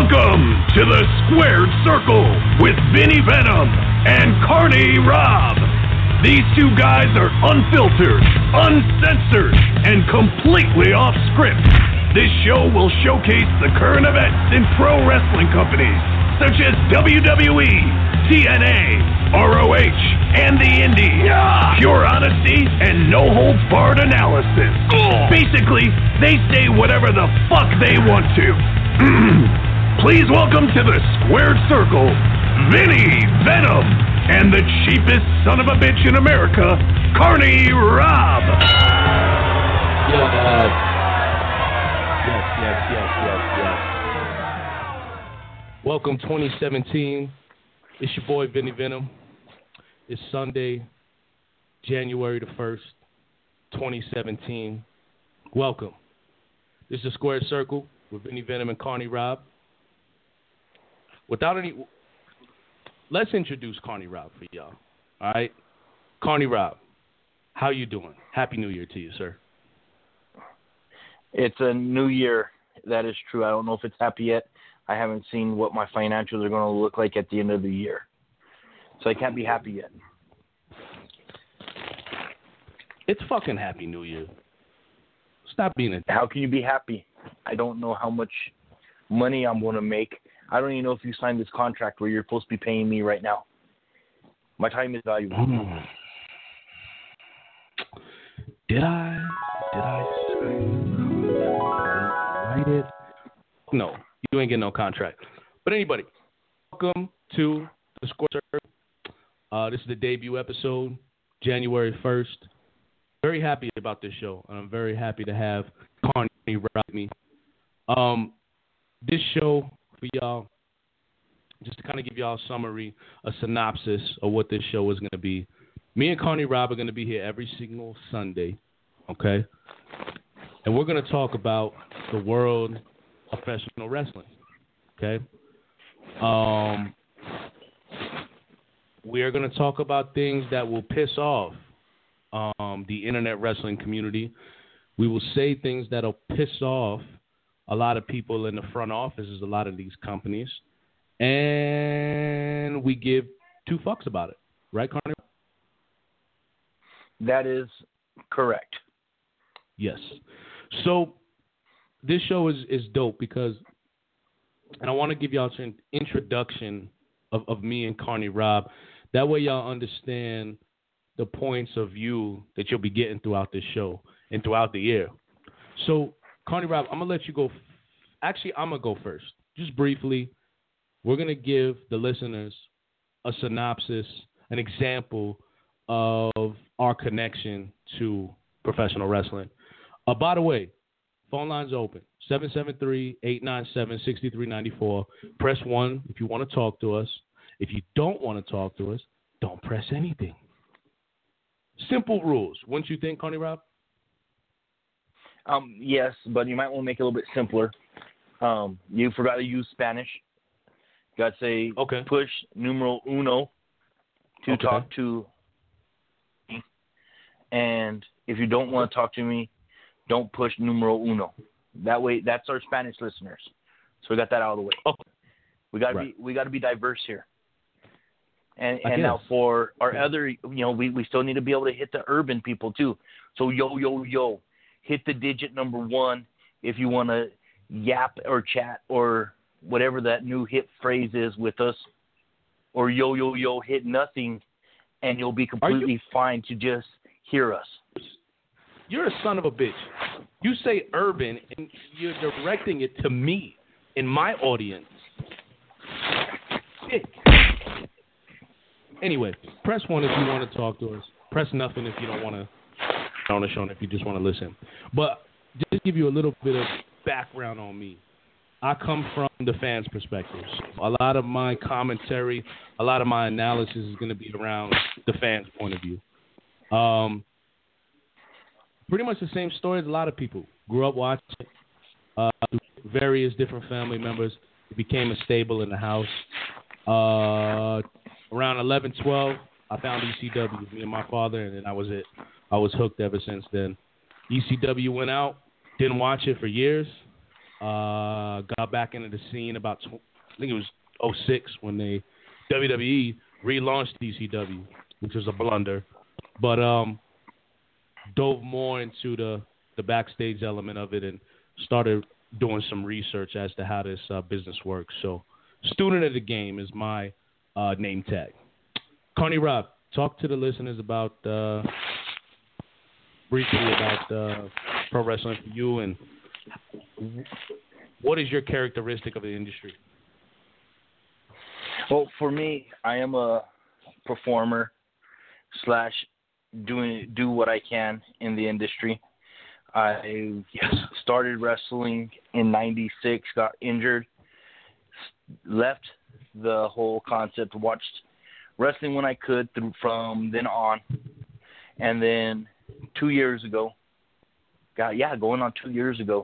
Welcome to the Squared Circle with Vinny Venom and Carney Rob. These two guys are unfiltered, uncensored, and completely off script. This show will showcase the current events in pro wrestling companies such as WWE, TNA, ROH, and the Indies. Pure honesty and no-holds-barred analysis. Basically, they say whatever the fuck they want to. Please welcome to the Squared Circle, Vinny Venom and the cheapest son of a bitch in America, Carney Rob. Yes. Welcome 2017. It's your boy Vinny Venom. It's Sunday, January the 1st, 2017. Welcome. This is the Squared Circle with Vinny Venom and Carney Rob. Let's introduce Carney Rob for y'all. All right, Carney Rob, how you doing? Happy New Year to you, sir. It's a new year. That is true. I don't know if it's happy yet. I haven't seen what my financials are going to look like at the end of the year, so I can't be happy yet. It's fucking Happy New Year. Stop being a... How can you be happy? I don't know how much money I'm going to make. I don't even know if you signed this contract where you're supposed to be paying me right now. My time is valuable. Did I write it? No, you ain't getting no contract. But anybody, welcome to the Squared Circle. This is the debut episode, January 1st. Very happy about this show, and I'm very happy to have Carney Rob with me. This show for y'all, just to kind of give y'all a summary, a synopsis of what this show is going to be. Me and Carney Rob are going to be here every single Sunday, okay? And we're going to talk about the world of professional wrestling, okay? We are going to talk about things that will piss off the internet wrestling community. We will say things that'll piss off a lot of people in the front offices, a lot of these companies, and we give two fucks about it. Right, Carney? That is correct. Yes. So this show is dope because, and I want to give y'all an introduction of me and Carney Rob. That way y'all understand the points of view that you'll be getting throughout this show and throughout the year. So, Carney Rob, I'm going to let you go. Actually, I'm going to go first. Just briefly, we're going to give the listeners a synopsis, an example of our connection to professional wrestling. By the way, phone lines open, 773-897-6394. Press 1 if you want to talk to us. If you don't want to talk to us, don't press anything. Simple rules. Wouldn't you think, Carney Rob? Yes, but you might want to make it a little bit simpler. You forgot to use Spanish. You got to say push numero uno to talk to me. And if you don't want to talk to me, don't push numero uno. That way, that's our Spanish listeners. So we got that out of the way. Okay. We got to be diverse here. And now for our other, we still need to be able to hit the urban people too. So yo, hit the digit number 1 if you want to yap or chat or whatever that new hip phrase is with us. Or yo, hit nothing, and you'll be completely fine to just hear us. You're a son of a bitch. You say urban, and you're directing it to me in my audience. Shit. Anyway, press 1 if you want to talk to us. Press nothing if you don't want to on the show, if you just want to listen. But just to give you a little bit of background on me, I come from the fans' perspectives. A lot of my commentary, a lot of my analysis is going to be around the fans' point of view. Pretty much the same story as a lot of people. Grew up watching various different family members. It became a staple in the house. Around 11, 12, I found ECW, me and my father, and then I was it. I was hooked ever since then. ECW went out, didn't watch it for years. got back into the scene about, I think it was 06 when WWE relaunched ECW, which was a blunder. But dove more into the backstage element of it and started doing some research as to how this business works. So, student of the game is my name tag. Carney Rob, talk to the listeners about briefly about pro wrestling for you, and what is your characteristic of the industry? Well, for me, I am a performer / do what I can in the industry. I started wrestling in '96, got injured, left the whole concept, watched wrestling when I could from then on, and then 2 years ago, going on 2 years ago,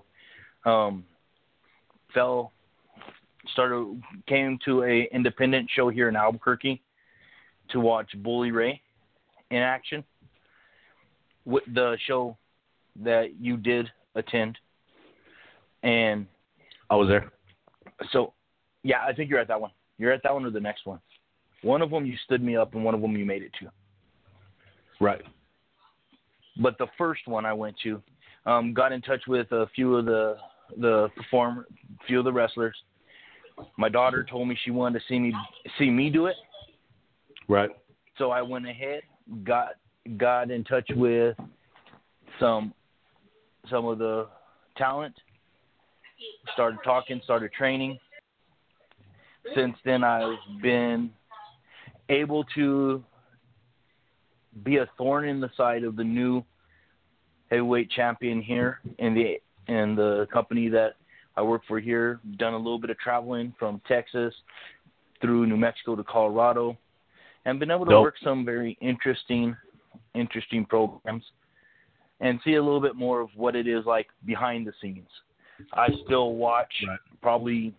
came to a independent show here in Albuquerque to watch Bully Ray in action. With the show that you did attend, and I was there. So, yeah, I think you're at that one. You're at that one or the next one. One of them you stood me up, and one of them you made it to. Right. But the first one I went to, got in touch with a few of the wrestlers. My daughter told me she wanted to see me do it. Right. So I went ahead, got in touch with some of the talent, started talking, started training. Since then, I've been able to be a thorn in the side of the new heavyweight champion here in the company that I work for here. Done a little bit of traveling from Texas through New Mexico to Colorado, and been able to work some very interesting programs and see a little bit more of what it is like behind the scenes. I still watch probably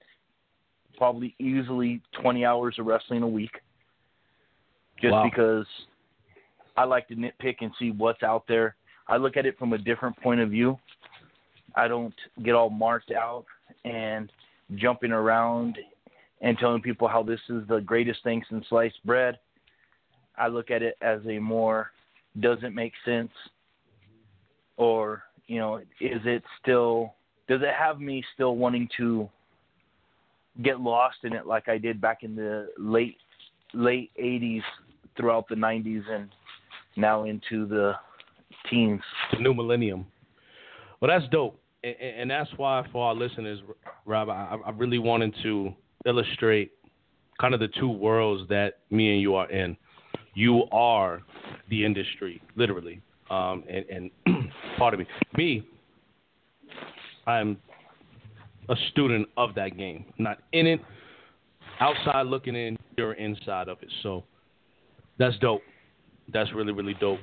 easily 20 hours of wrestling a week, just because I like to nitpick and see what's out there. I look at it from a different point of view. I don't get all marked out and jumping around and telling people how this is the greatest thing since sliced bread. I look at it as a more, does it make sense? Or, does it have me still wanting to get lost in it like I did back in the late 80s throughout the 90s and now into the teens. The new millennium. Well, that's dope. And that's why for our listeners, Rob, I really wanted to illustrate kind of the two worlds that me and you are in. You are the industry, literally. And pardon me. Me, I'm a student of that game. Not in it, outside looking in, you're inside of it. So that's dope. That's really, really dope.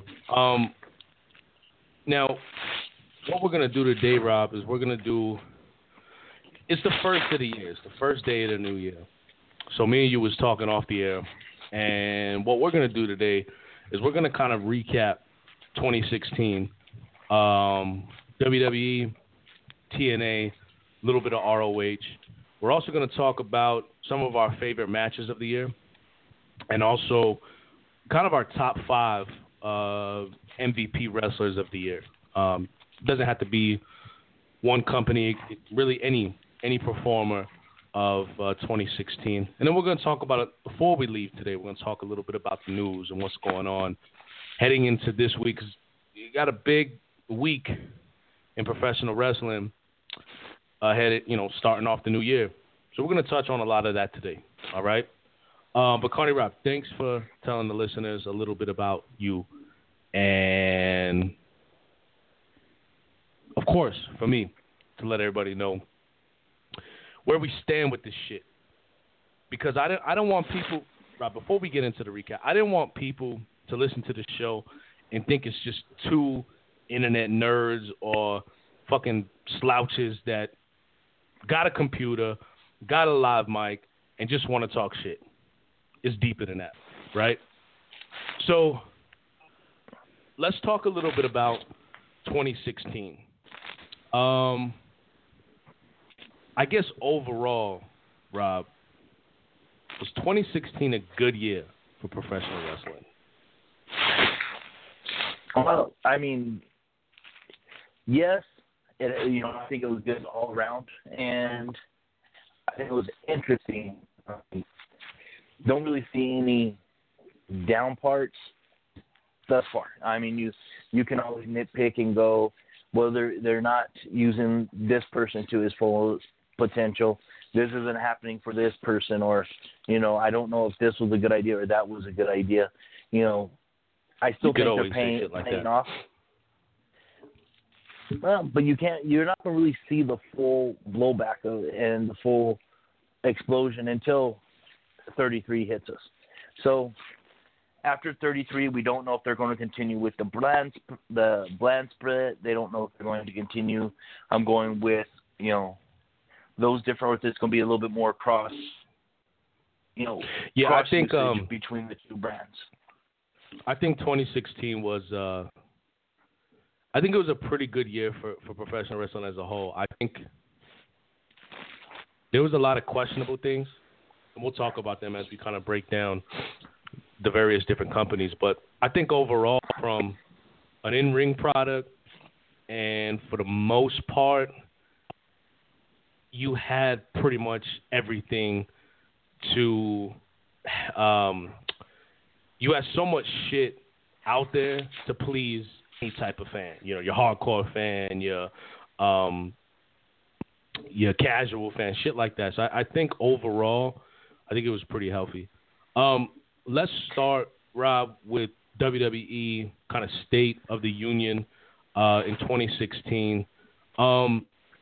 Now, what we're going to do today, Rob, is it's the first of the year. It's the first day of the new year. So me and you was talking off the air. And what we're going to do today is we're going to kind of recap 2016. WWE, TNA, a little bit of ROH. We're also going to talk about some of our favorite matches of the year. And also kind of our top 5 MVP wrestlers of the year. Doesn't have to be one company, really any performer of 2016. And then we're going to talk about it before we leave today. We're going to talk a little bit about the news and what's going on heading into this week. 'Cause you got a big week in professional wrestling ahead, starting off the new year. So we're going to touch on a lot of that today. All right. But Carney Rob, thanks for telling the listeners a little bit about you. And of course, for me, to let everybody know where we stand with this shit. Because I don't want people, Rob, before we get into the recap, I didn't want people to listen to the show and think it's just two internet nerds or fucking slouches that got a computer, got a live mic, and just want to talk shit. It's deeper than that, right? So let's talk a little bit about 2016. I guess overall, Rob, was 2016 a good year for professional wrestling? Well, I mean, yes. I think it was good all around, and I think it was interesting. Don't really see any down parts thus far. I mean, you can always nitpick and go, well, they're not using this person to his full potential. This isn't happening for this person, or I don't know if this was a good idea or that was a good idea. I still think they're paying off. Well, but you're not going to really see the full blowback and the full explosion until 33 hits us. So after 33, we don't know if they're going to continue with the bland split. They don't know if they're going to continue. I'm going with, those different, or if it's going to be a little bit more cross, I think between the two brands. I think 2016 was I think it was a pretty good year for professional wrestling as a whole. I think there was a lot of questionable things, and we'll talk about them as we kind of break down the various different companies. But I think overall, from an in-ring product, and for the most part, you had pretty much everything to you had so much shit out there to please any type of fan. Your hardcore fan, your casual fan, shit like that. So I think overall, I think it was pretty healthy. Let's start, Rob, with WWE kind of state of the union in 2016. I'll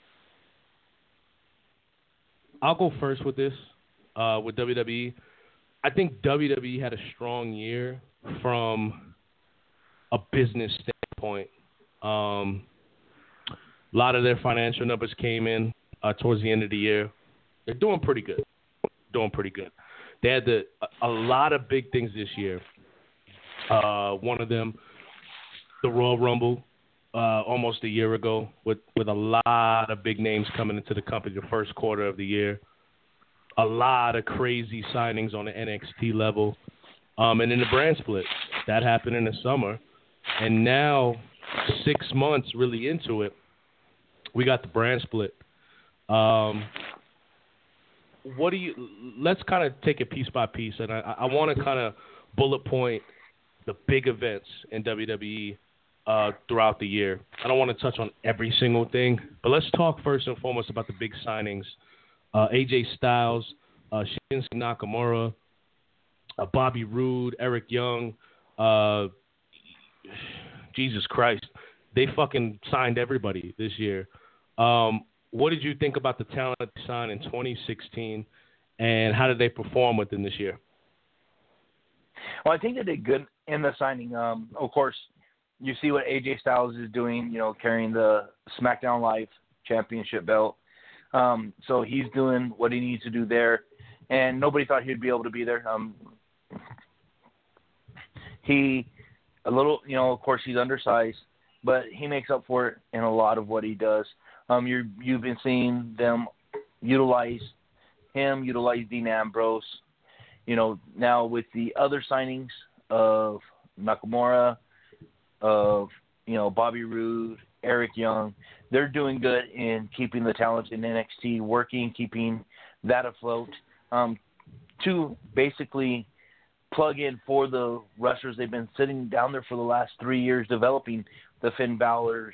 go first with this, with WWE. I think WWE had a strong year from a business standpoint. A lot of their financial numbers came in towards the end of the year. They're doing pretty good. They had a lot of big things this year. One of them, the Royal Rumble, almost a year ago, with a lot of big names coming into the company the first quarter of the year. A lot of crazy signings on the NXT level. And then the brand split. That happened in the summer. And now, 6 months really into it, we got the brand split. Let's kind of take it piece by piece. And I want to kind of bullet point the big events in WWE throughout the year. I don't want to touch on every single thing, but let's talk first and foremost about the big signings. AJ Styles, Shinsuke Nakamura, Bobby Roode, Eric Young, Jesus Christ. They fucking signed everybody this year. What did you think about the talent they signed in 2016, and how did they perform within this year? Well, I think they did good in the signing. Of course, you see what AJ Styles is doing, carrying the SmackDown Live championship belt. So he's doing what he needs to do there, and nobody thought he'd be able to be there. Of course, he's undersized, but he makes up for it in a lot of what he does. You've been seeing them utilize Dean Ambrose. Now with the other signings of Nakamura, of Bobby Roode, Eric Young, they're doing good in keeping the talent in NXT working, keeping that afloat, to basically plug in for the wrestlers they've been sitting down there for the last 3 years developing. The Finn Balor's,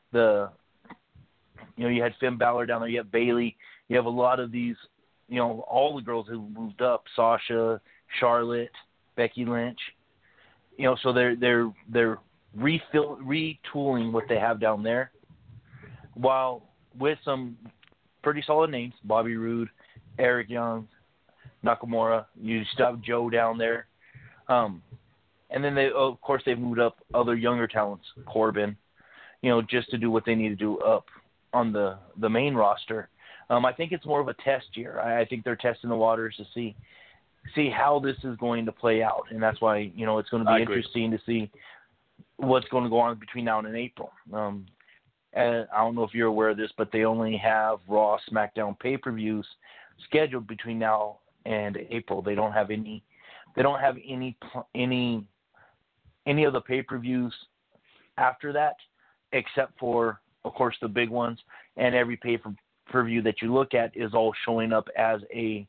you had Finn Balor down there, you have Bayley, you have a lot of these, all the girls who moved up, Sasha, Charlotte, Becky Lynch, so they're retooling what they have down there, while with some pretty solid names, Bobby Roode, Eric Young, Nakamura, you still have Joe down there. And then they've moved up other younger talents, Corbin, just to do what they need to do up on the main roster. I think it's more of a test year. I think they're testing the waters to see how this is going to play out, and that's why it's going to be interesting to see what's going to go on between now and April. and I don't know if you're aware of this, but they only have Raw, SmackDown pay-per-views scheduled between now and April. They don't have any. They don't have any of the pay-per-views after that, except for, of course, the big ones. And every pay-per-view that you look at is all showing up as a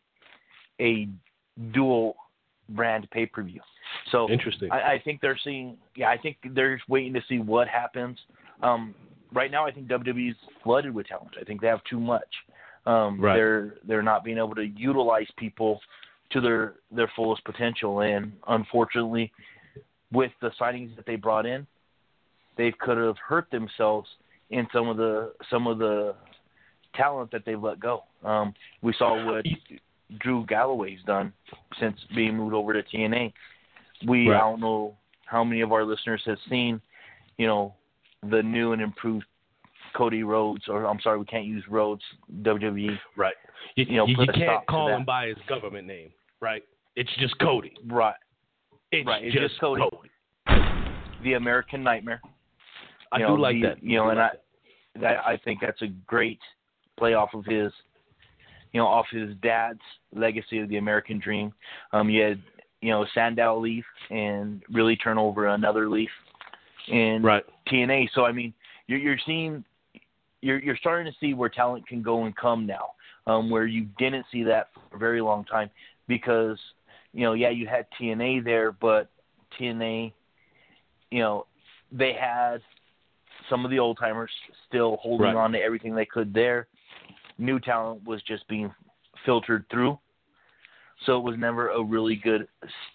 dual brand pay-per-view. So interesting. I think they're seeing. Yeah, I think they're waiting to see what happens. Right now, I think WWE's flooded with talent. I think they have too much. Right. They're not being able to utilize people to their fullest potential, and unfortunately, with the signings that they brought in, they could have hurt themselves in some of the talent that they've let go. We saw what Drew Galloway's done since being moved over to TNA. I don't know how many of our listeners have seen, the new and improved Cody Rhodes, or I'm sorry, we can't use Rhodes, WWE. Right. You can't call him by his government name, right? It's just Cody. Right. It's just Cody. The American Nightmare. I do like that. I think that's a great play off of his, off his dad's legacy of the American Dream. You had, Sandow leave and really turn over another leaf in TNA. So I mean, you're seeing, you're starting to see where talent can go and come now, where you didn't see that for a very long time because, you had TNA there, but TNA, they had some of the old timers still holding on to everything they could there. New talent was just being filtered through. So it was never a really good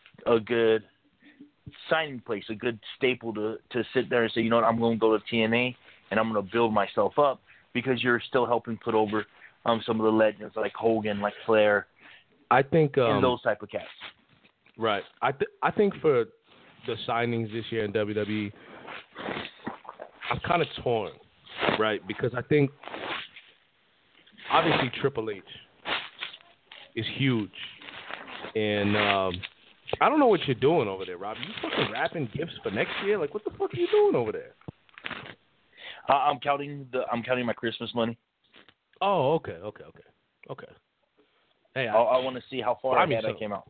signing place, a good staple to sit there and say, I'm going to go to TNA and I'm going to build myself up, because you're still helping put over some of the legends like Hogan, like Flair. I think and those type of cats. Right. I think for the signings this year in WWE, I'm kind of torn, right? Because I think obviously Triple H is huge. And I don't know what you're doing over there, Rob. You fucking wrapping gifts for next year? Like, what the fuck are you doing over there? I'm counting my Christmas money. Oh, okay. Hey, I want to see how far ahead I came out.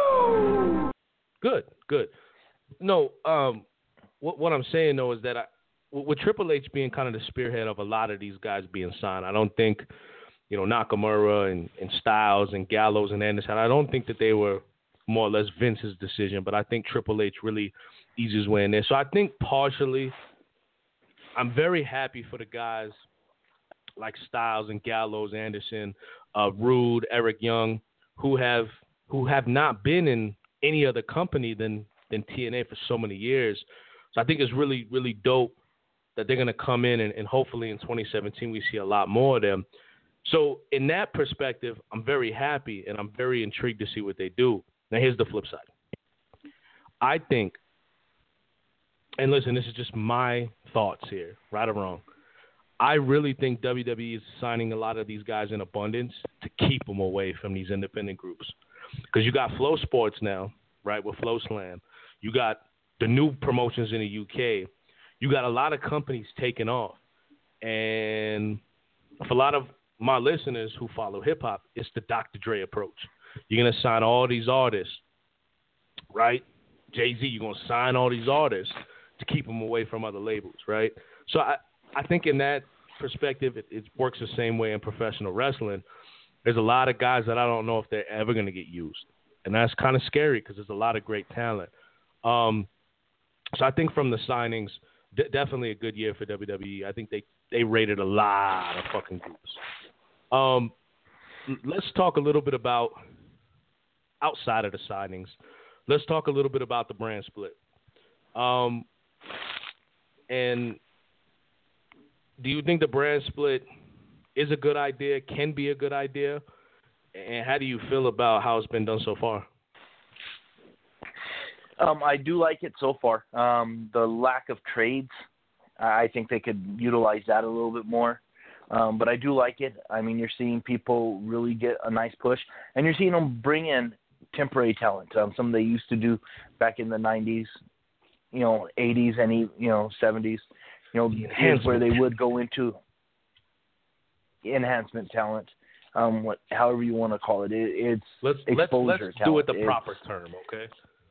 Good. No, what I'm saying though is that with Triple H being kind of the spearhead of a lot of these guys being signed, I don't think, Nakamura and Styles and Gallows and Anderson, I don't think that they were more or less Vince's decision, but I think Triple H really eased his way in there. So I think partially I'm very happy for the guys like Styles and Gallows, Anderson, Rude, Eric Young, who have not been in any other company than TNA for so many years. So I think it's really, really dope that they're going to come in and hopefully in 2017 we see a lot more of them. So in that perspective, I'm very happy and I'm very intrigued to see what they do. Now here's the flip side. I think, and listen, this is just my thoughts here, right or wrong. I really think WWE is signing a lot of these guys in abundance to keep them away from these independent groups. Because you got Flow Sports now, right, with Flow Slam. You got the new promotions in the UK. You got a lot of companies taking off. And for a lot of my listeners who follow hip-hop, it's the Dr. Dre approach. You're going to sign all these artists, right? Jay-Z, you're going to sign all these artists to keep them away from other labels, right? So I think in that perspective, it works the same way in professional wrestling. There's a lot of guys that I don't know if they're ever going to get used. And that's kind of scary because there's a lot of great talent. So I think from the signings, definitely a good year for WWE. I think they rated a lot of fucking groups. Let's talk a little bit about, outside of the signings, let's talk a little bit about the brand split. And do you think the brand split is a good idea, can be a good idea? And how do you feel about how it's been done so far? I do like it so far. The lack of trades, I think they could utilize that a little bit more. But I do like it. I mean, you're seeing people really get a nice push, and you're seeing them bring in temporary talent. Some they used to do back in the 90s, 80s, and 70s. here's where they would go into enhancement talent. However you want to call it. It's exposure let's talent. do it the proper term, okay?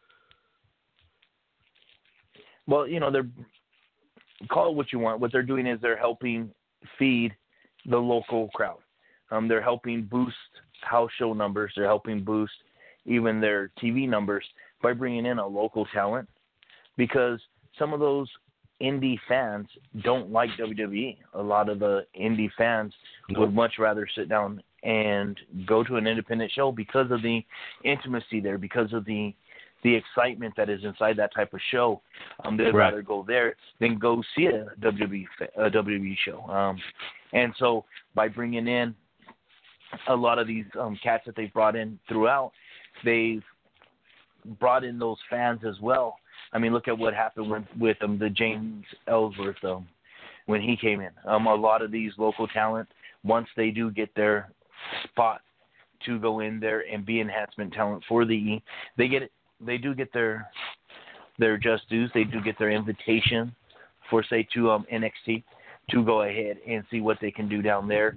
Well, they're call it what you want. What they're doing is they're helping feed the local crowd. They're helping boost house show numbers. They're helping boost even their TV numbers by bringing in a local talent, because some of those indie fans don't like WWE. A lot of the indie fans would much rather sit down and go to an independent show because of the intimacy there, because of the excitement that is inside that type of show. They'd rather go there than go see a WWE show. And so by bringing in a lot of these cats that they've brought in throughout, they've brought in those fans as well. I mean, look at what happened with the James Ellsworth when he came in. A lot of these local talent, once they do get their spot to go in there and be enhancement talent for the E, they do get their just dues. They do get their invitation for, say, to NXT to go ahead and see what they can do down there.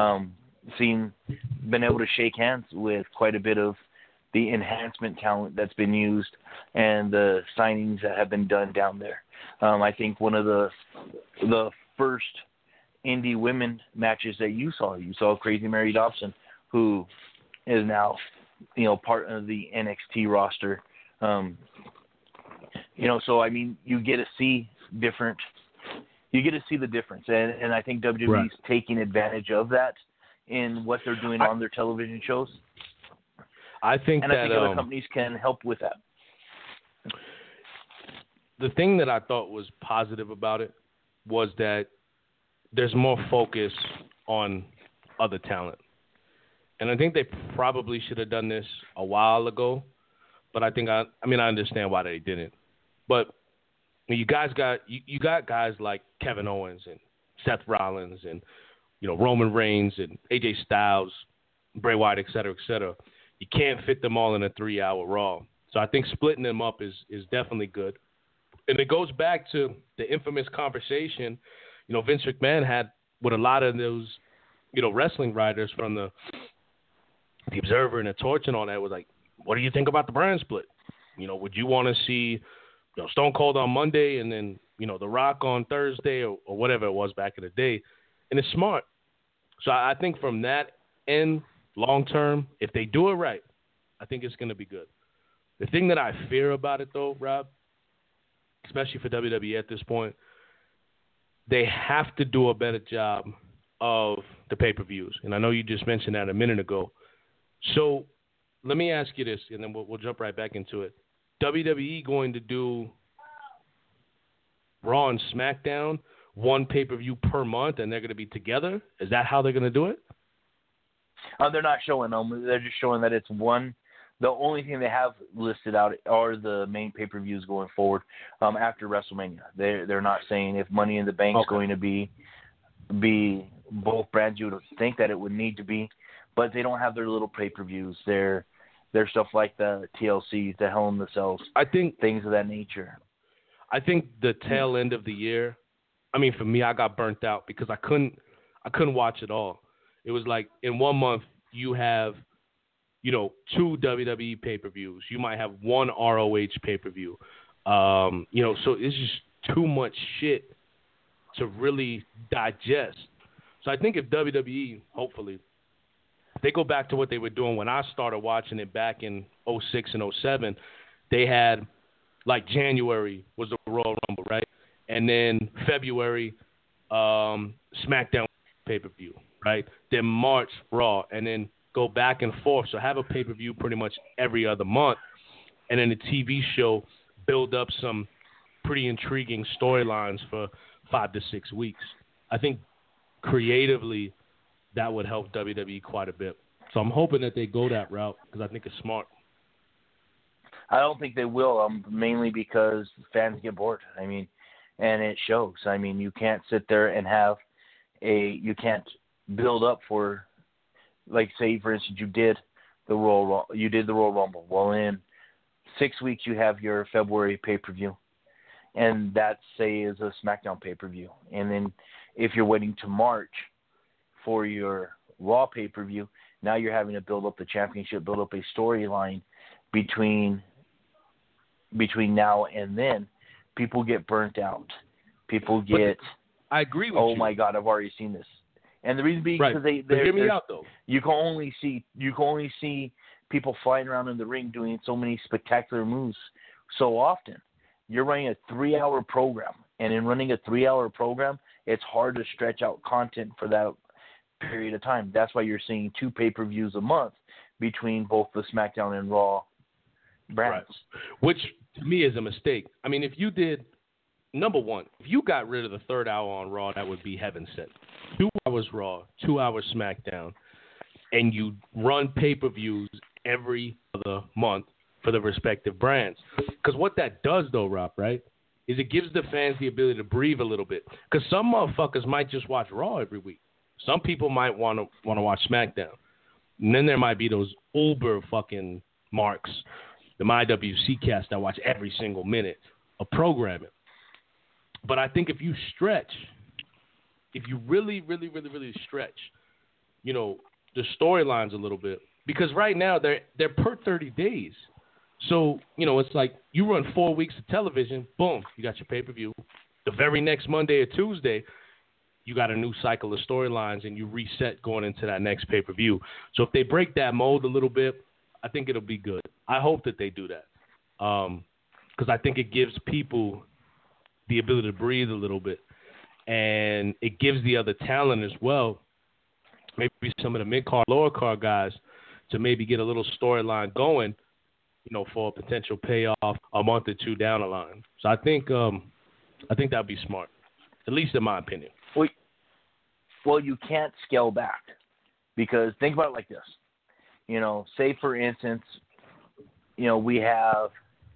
Been able to shake hands with quite a bit of the enhancement talent that's been used and the signings that have been done down there. I think one of the first indie women matches that you saw Crazy Mary Dobson, who is now, part of the NXT roster. So I mean, you get to see the difference, and I think WWE's taking advantage of that in what they're doing on their television shows. I think other companies can help with that. The thing that I thought was positive about it was that there's more focus on other talent. And I think they probably should have done this a while ago, but I understand why they didn't. But you guys got guys like Kevin Owens and Seth Rollins and Roman Reigns and AJ Styles, Bray Wyatt, et cetera, et cetera. You can't fit them all in a 3-hour Raw. So I think splitting them up is definitely good. And it goes back to the infamous conversation, Vince McMahon had with a lot of those, wrestling writers from the Observer and the Torch and all that. Was like, what do you think about the brand split? Would you want to see Stone Cold on Monday and then, The Rock on Thursday or whatever it was back in the day? And it's smart. So I think from that end, long term, if they do it right, I think it's going to be good. The thing that I fear about it, though, Rob, especially for WWE at this point, they have to do a better job of the pay-per-views. And I know you just mentioned that a minute ago. So let me ask you this, and then we'll jump right back into it. WWE going to do Raw and SmackDown, one pay-per-view per month, and they're going to be together? Is that how they're going to do it? They're not showing them. They're just showing that it's one. The only thing they have listed out are the main pay-per-views going forward after WrestleMania. They're not saying if Money in the Bank is going to be both brands. You would think that it would need to be, but they don't have their little pay-per-views. They're stuff like the TLCs, the Hell in the Cells, things of that nature. I think the tail end of the year, for me, I got burnt out because I couldn't watch it all. It was like in 1 month you have, 2 WWE pay-per-views. You might have 1 ROH pay-per-view. So it's just too much shit to really digest. So I think if WWE, hopefully, they go back to what they were doing when I started watching it back in 06 and 07, they had, like, January was the Royal Rumble, right? And then February, SmackDown pay-per-view, right? Then March, Raw, and then go back and forth. So have a pay-per-view pretty much every other month. And then the TV show build up some pretty intriguing storylines for 5 to 6 weeks. I think creatively that would help WWE quite a bit. So I'm hoping that they go that route because I think it's smart. I don't think they will, mainly because fans get bored. And it shows. You can't sit there and you can't build up for, like, say, for instance, you did the Royal Rumble. Well, in 6 weeks you have your February pay-per-view. and that, say, is a SmackDown pay-per-view. And then if you're waiting to March for your Raw pay-per-view, now you're having to build up the championship, build up a storyline between now and then. People get burnt out. People get. I agree with you. Oh my God, I've already seen this. And the reason being because hear me out though. You can only see people flying around in the ring doing so many spectacular moves so often. You're running a 3-hour program, and in running a 3-hour program, it's hard to stretch out content for that period of time. That's why you're seeing 2 pay-per-views a month between both the SmackDown and Raw brands. Right. Which to me is a mistake. I mean, if you did, number one, if you got rid of the 3rd hour on Raw, that would be heaven sent. 2 hours Raw, 2 hours SmackDown, and you run pay-per-views every other month for the respective brands. Because what that does, though, Rob, right, is it gives the fans the ability to breathe a little bit. Because some motherfuckers might just watch Raw every week. Some people might want to watch SmackDown. And then there might be those uber fucking marks, the MyWC cast that watch every single minute of programming. But I think if you stretch, if you really, really, really, really stretch, you know, the storylines a little bit, because right now they're per 30 days. So, you know, it's like you run 4 weeks of television, boom, you got your pay-per-view. The very next Monday or Tuesday, you got a new cycle of storylines and you reset going into that next pay-per-view. So if they break that mold a little bit, I think it'll be good. I hope that they do that because I think it gives people the ability to breathe a little bit, and it gives the other talent as well, maybe some of the mid-card, lower-card guys, to maybe get a little storyline going, you know, for a potential payoff a month or 2 down the line. So I think that'd be smart, at least in my opinion. Well, you can't scale back because think about it like this. You know, say for instance, you know, we have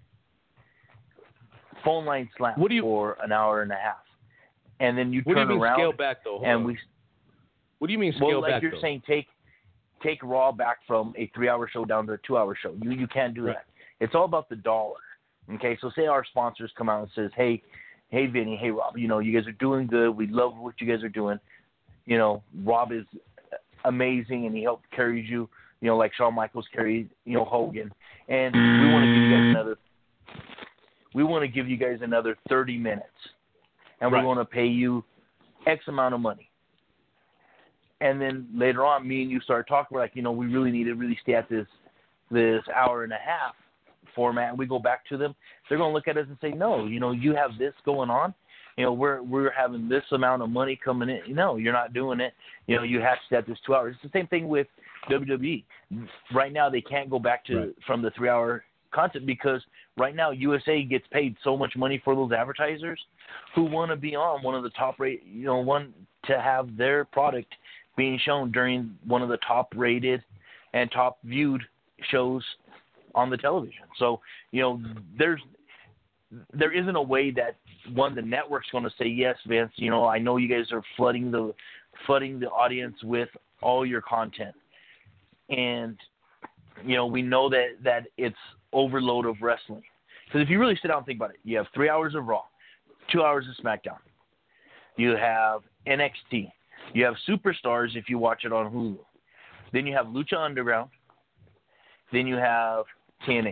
phone line slam for an hour and a half, and then you turn around. What do you mean scale back though? What do you mean scale back? Well, like you're saying, take Raw back from a 3-hour show down to a 2-hour show. You can't do that. It's all about the dollar. Okay, so say our sponsors come out and says, hey Vinny, hey Rob, you know, you guys are doing good. We love what you guys are doing. You know, Rob is amazing, and he helped carry you. You know, like Shawn Michaels carried, you know, Hogan, and we want to give you guys another 30 minutes, and we want to pay you X amount of money. And then later on, me and you start talking, we're like, you know, we really need to really stay at this hour and a half format, and we go back to them. They're going to look at us and say, no, you know, you have this going on. You know, we're having this amount of money coming in. No, you're not doing it. You know, you have to stay at this 2 hours. It's the same thing with WWE. Right now, they can't go back to from the 3-hour content because right now USA gets paid so much money for those advertisers who want to be on one of the top rate, you know, one to have their product being shown during one of the top rated and top viewed shows on the television. So, you know, there isn't a way that the network's going to say, yes, Vince, you know, I know you guys are flooding the audience with all your content. And, you know, we know that it's overload of wrestling. Because if you really sit down and think about it, you have 3 hours of Raw, 2 hours of SmackDown. You have NXT. You have Superstars if you watch it on Hulu. Then you have Lucha Underground. Then you have TNA.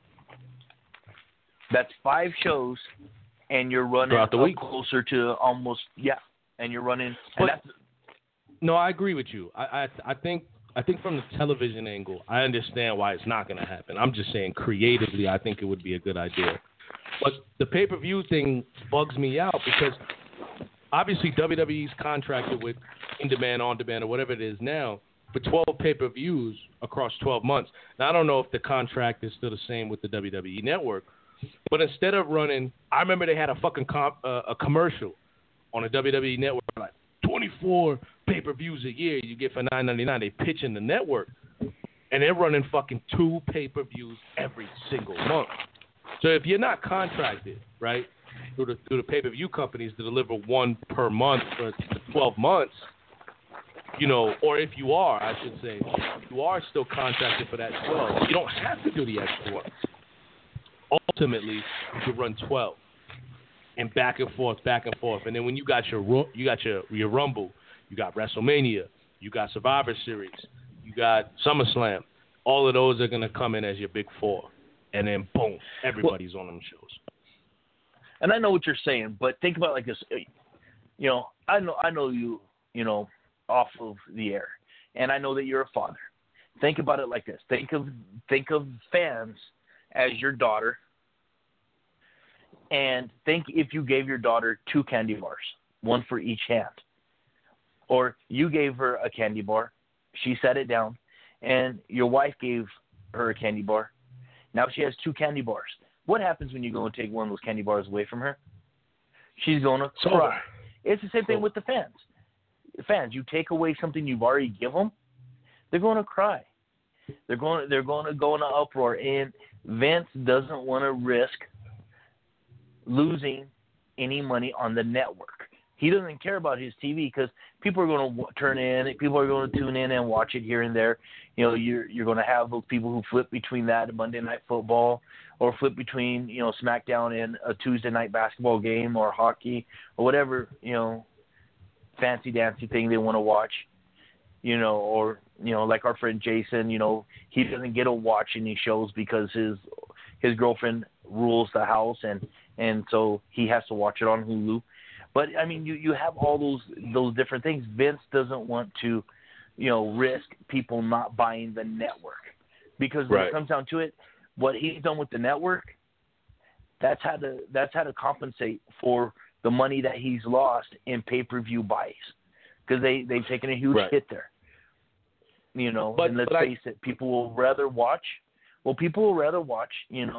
That's 5 shows, and you're running throughout the week closer to almost and you're running. No, I agree with you. I think from the television angle, I understand why it's not going to happen. I'm just saying creatively, I think it would be a good idea. But the pay-per-view thing bugs me out because obviously WWE's contracted with in-demand, on-demand, or whatever it is now for 12 pay-per-views across 12 months. Now, I don't know if the contract is still the same with the WWE network, but instead of running, I remember they had a fucking a commercial on the WWE network, like 24 pay-per-views a year you get for $9.99. They pitch in the network, and they're running fucking 2 pay-per-views every single month. So if you're not contracted, right, through the pay-per-view companies to deliver 1 per month for 12 months, you know, or if you are, I should say, you are still contracted for that 12. You don't have to do the extra one. Ultimately, you could run 12. and back and forth. And then when you got your Rumble, you got WrestleMania, you got Survivor Series, you got SummerSlam. All of those are going to come in as your big four. And then, boom, everybody's on them shows. And I know what you're saying, but think about it like this. I know you, off of the air. And I know that you're a father. Think about it like this. Think of fans as your daughter. And think if you gave your daughter 2 candy bars, one for each hand. Or you gave her a candy bar, she set it down, and your wife gave her a candy bar. Now she has 2 candy bars. What happens when you go and take one of those candy bars away from her? She's going to cry. It's the same thing with the fans. You take away something you've already given them, they're going to cry. They're going to go in an uproar. And Vince doesn't want to risk losing any money on the network. He doesn't care about his TV because people are going to turn in, people are going to tune in and watch it here and there. You're going to have those people who flip between that and Monday Night Football, or flip between SmackDown and a Tuesday night basketball game or hockey or whatever fancy dancy thing they want to watch. Or like our friend Jason, he doesn't get to watch any shows because his girlfriend rules the house and so he has to watch it on Hulu. But I mean, you have all those different things. Vince doesn't want to, risk people not buying the network, because when it comes down to it, what he's done with the network, that's how to compensate for the money that he's lost in pay-per-view buys, because they've taken a huge hit there. And let's face it, people will rather watch. Well, people will rather watch.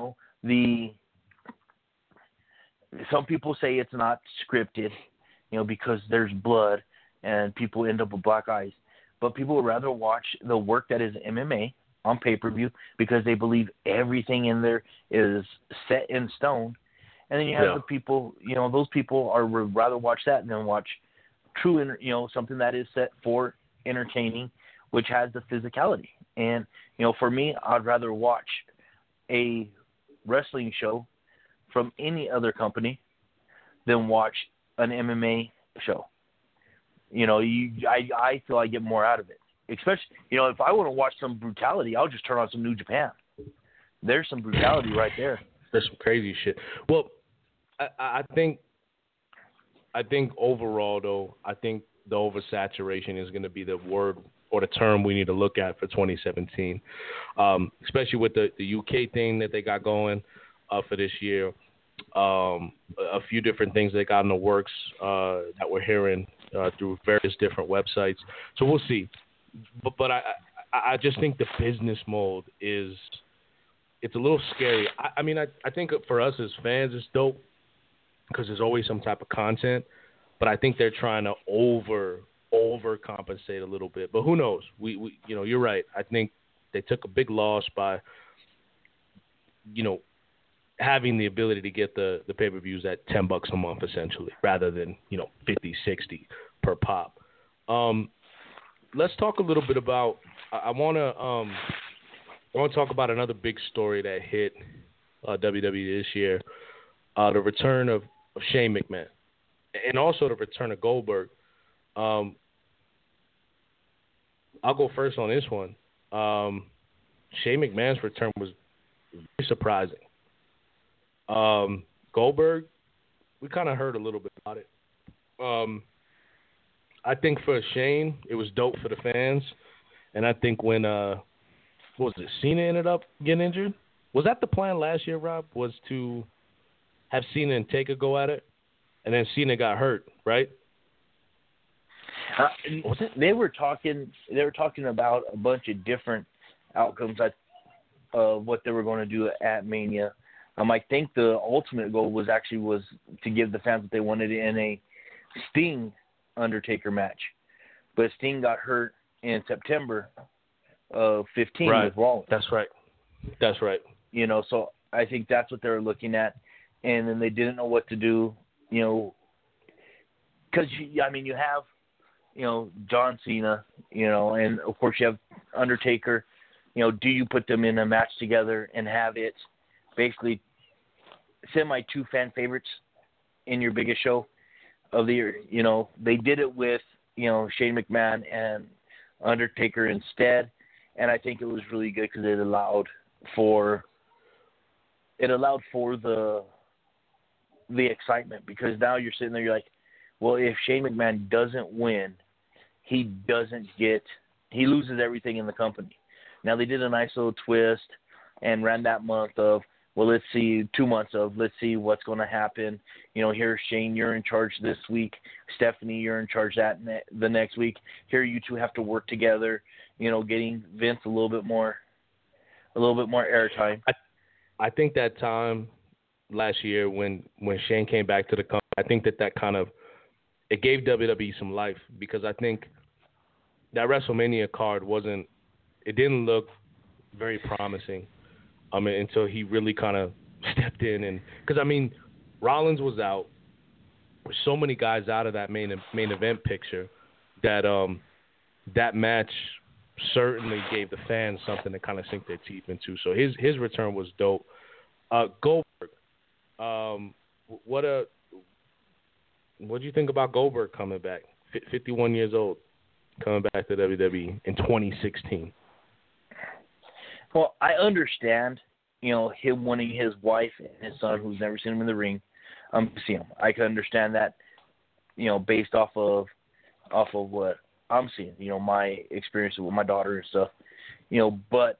Some people say it's not scripted, because there's blood and people end up with black eyes. But people would rather watch the work that is MMA on pay-per-view because they believe everything in there is set in stone. And then you have the people, those people would rather watch that than watch true, something that is set for entertaining, which has the physicality. And, for me, I'd rather watch a wrestling show from any other company than watch an MMA show. I feel I get more out of it. Especially, if I want to watch some brutality, I'll just turn on some New Japan. There's some brutality right there. There's some crazy shit. Well, I think overall, though, I think the oversaturation is going to be the word or the term we need to look at for 2017, especially with the UK thing that they got going for this year. A few different things they got in the works that we're hearing through various different websites. So we'll see. But I just think the business mode it's a little scary. I mean, I think for us as fans, it's dope because there's always some type of content. But I think they're trying to overcompensate a little bit. But who knows? We you're right. I think they took a big loss by having the ability to get the pay-per-views at $10 a month, essentially, rather than, $50, $60 per pop. Let's talk a little bit about, I want to talk about another big story that hit WWE this year, the return of Shane McMahon, and also the return of Goldberg. I'll go first on this one. Shane McMahon's return was very surprising. Goldberg, we kind of heard a little bit about it. I think for Shane, it was dope for the fans. And I think when, Cena ended up getting injured? Was that the plan last year, Rob? Was to have Cena and Taker go at it? And then Cena got hurt, right? They were talking about a bunch of different outcomes of what they were going to do at Mania. I think the ultimate goal was to give the fans what they wanted in a Sting Undertaker match, but Sting got hurt in September of 15 with Rollins. That's right. So I think that's what they were looking at, and then they didn't know what to do. Because you have John Cena, and of course you have Undertaker. Do you put them in a match together and have it basically semi two fan favorites, in your biggest show of the year. You know, they did it with, you know, Shane McMahon and Undertaker instead, and I think it was really good because it allowed for the excitement, because now you're sitting there, you're like, well, if Shane McMahon doesn't win, he loses everything in the company. Now they did a nice little twist and ran that month of, well, let's see, 2 months of, let's see what's going to happen. You know, here, Shane, you're in charge this week. Stephanie, you're in charge the next week. Here, you two have to work together, you know, getting Vince a little bit more airtime. I think that time last year when Shane came back to the company, I think that kind of, it gave WWE some life, because I think that WrestleMania card didn't look very promising. Until he really kind of stepped in, and because Rollins was out, with so many guys out of that main event picture, that that match certainly gave the fans something to kind of sink their teeth into. So his return was dope. Goldberg, what do you think about Goldberg coming back? 51 years old, coming back to WWE in 2016. Well, I understand, you know, him wanting his wife and his son, who's never seen him in the ring, to see him. I can understand that, you know, based off of what I'm seeing, you know, my experience with my daughter and stuff, you know. But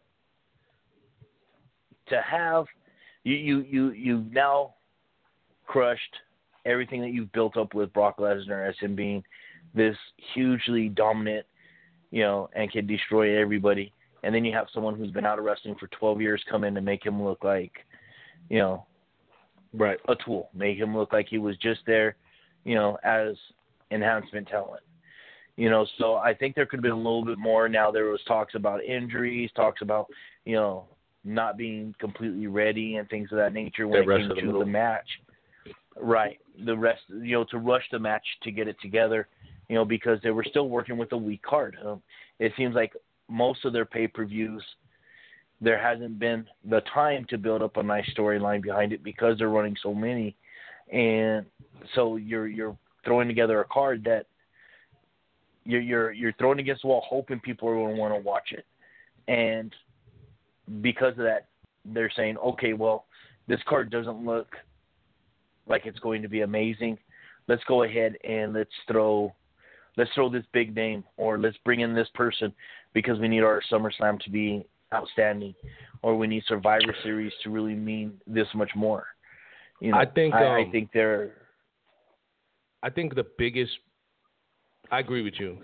to have you've now crushed everything that you've built up with Brock Lesnar as him being this hugely dominant, you know, and can destroy everybody. And then you have someone who's been out of wrestling for 12 years come in and make him look like, you know, right, a tool. Make him look like he was just there, you know, as enhancement talent. You know, so I think there could have been a little bit more. Now there was talks about injuries, talks about, you know, not being completely ready and things of that nature when it came to the match. Right. The rest, you know, to rush the match to get it together, you know, because they were still working with a weak card. It seems like most of their pay-per-views, there hasn't been the time to build up a nice storyline behind it because they're running so many. And so you're throwing together a card that you're throwing against the wall hoping people are going to want to watch it. And because of that, they're saying, okay, well, this card doesn't look like it's going to be amazing. Let's go ahead and let's throw this big name, or let's bring in this person because we need our SummerSlam to be outstanding, or we need Survivor Series to really mean this much more. You know, I think the biggest. I agree with you.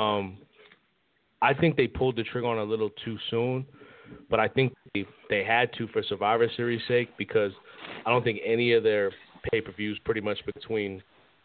I think they pulled the trigger on a little too soon, but I think they had to for Survivor Series' sake, because I don't think any of their pay-per-views pretty much between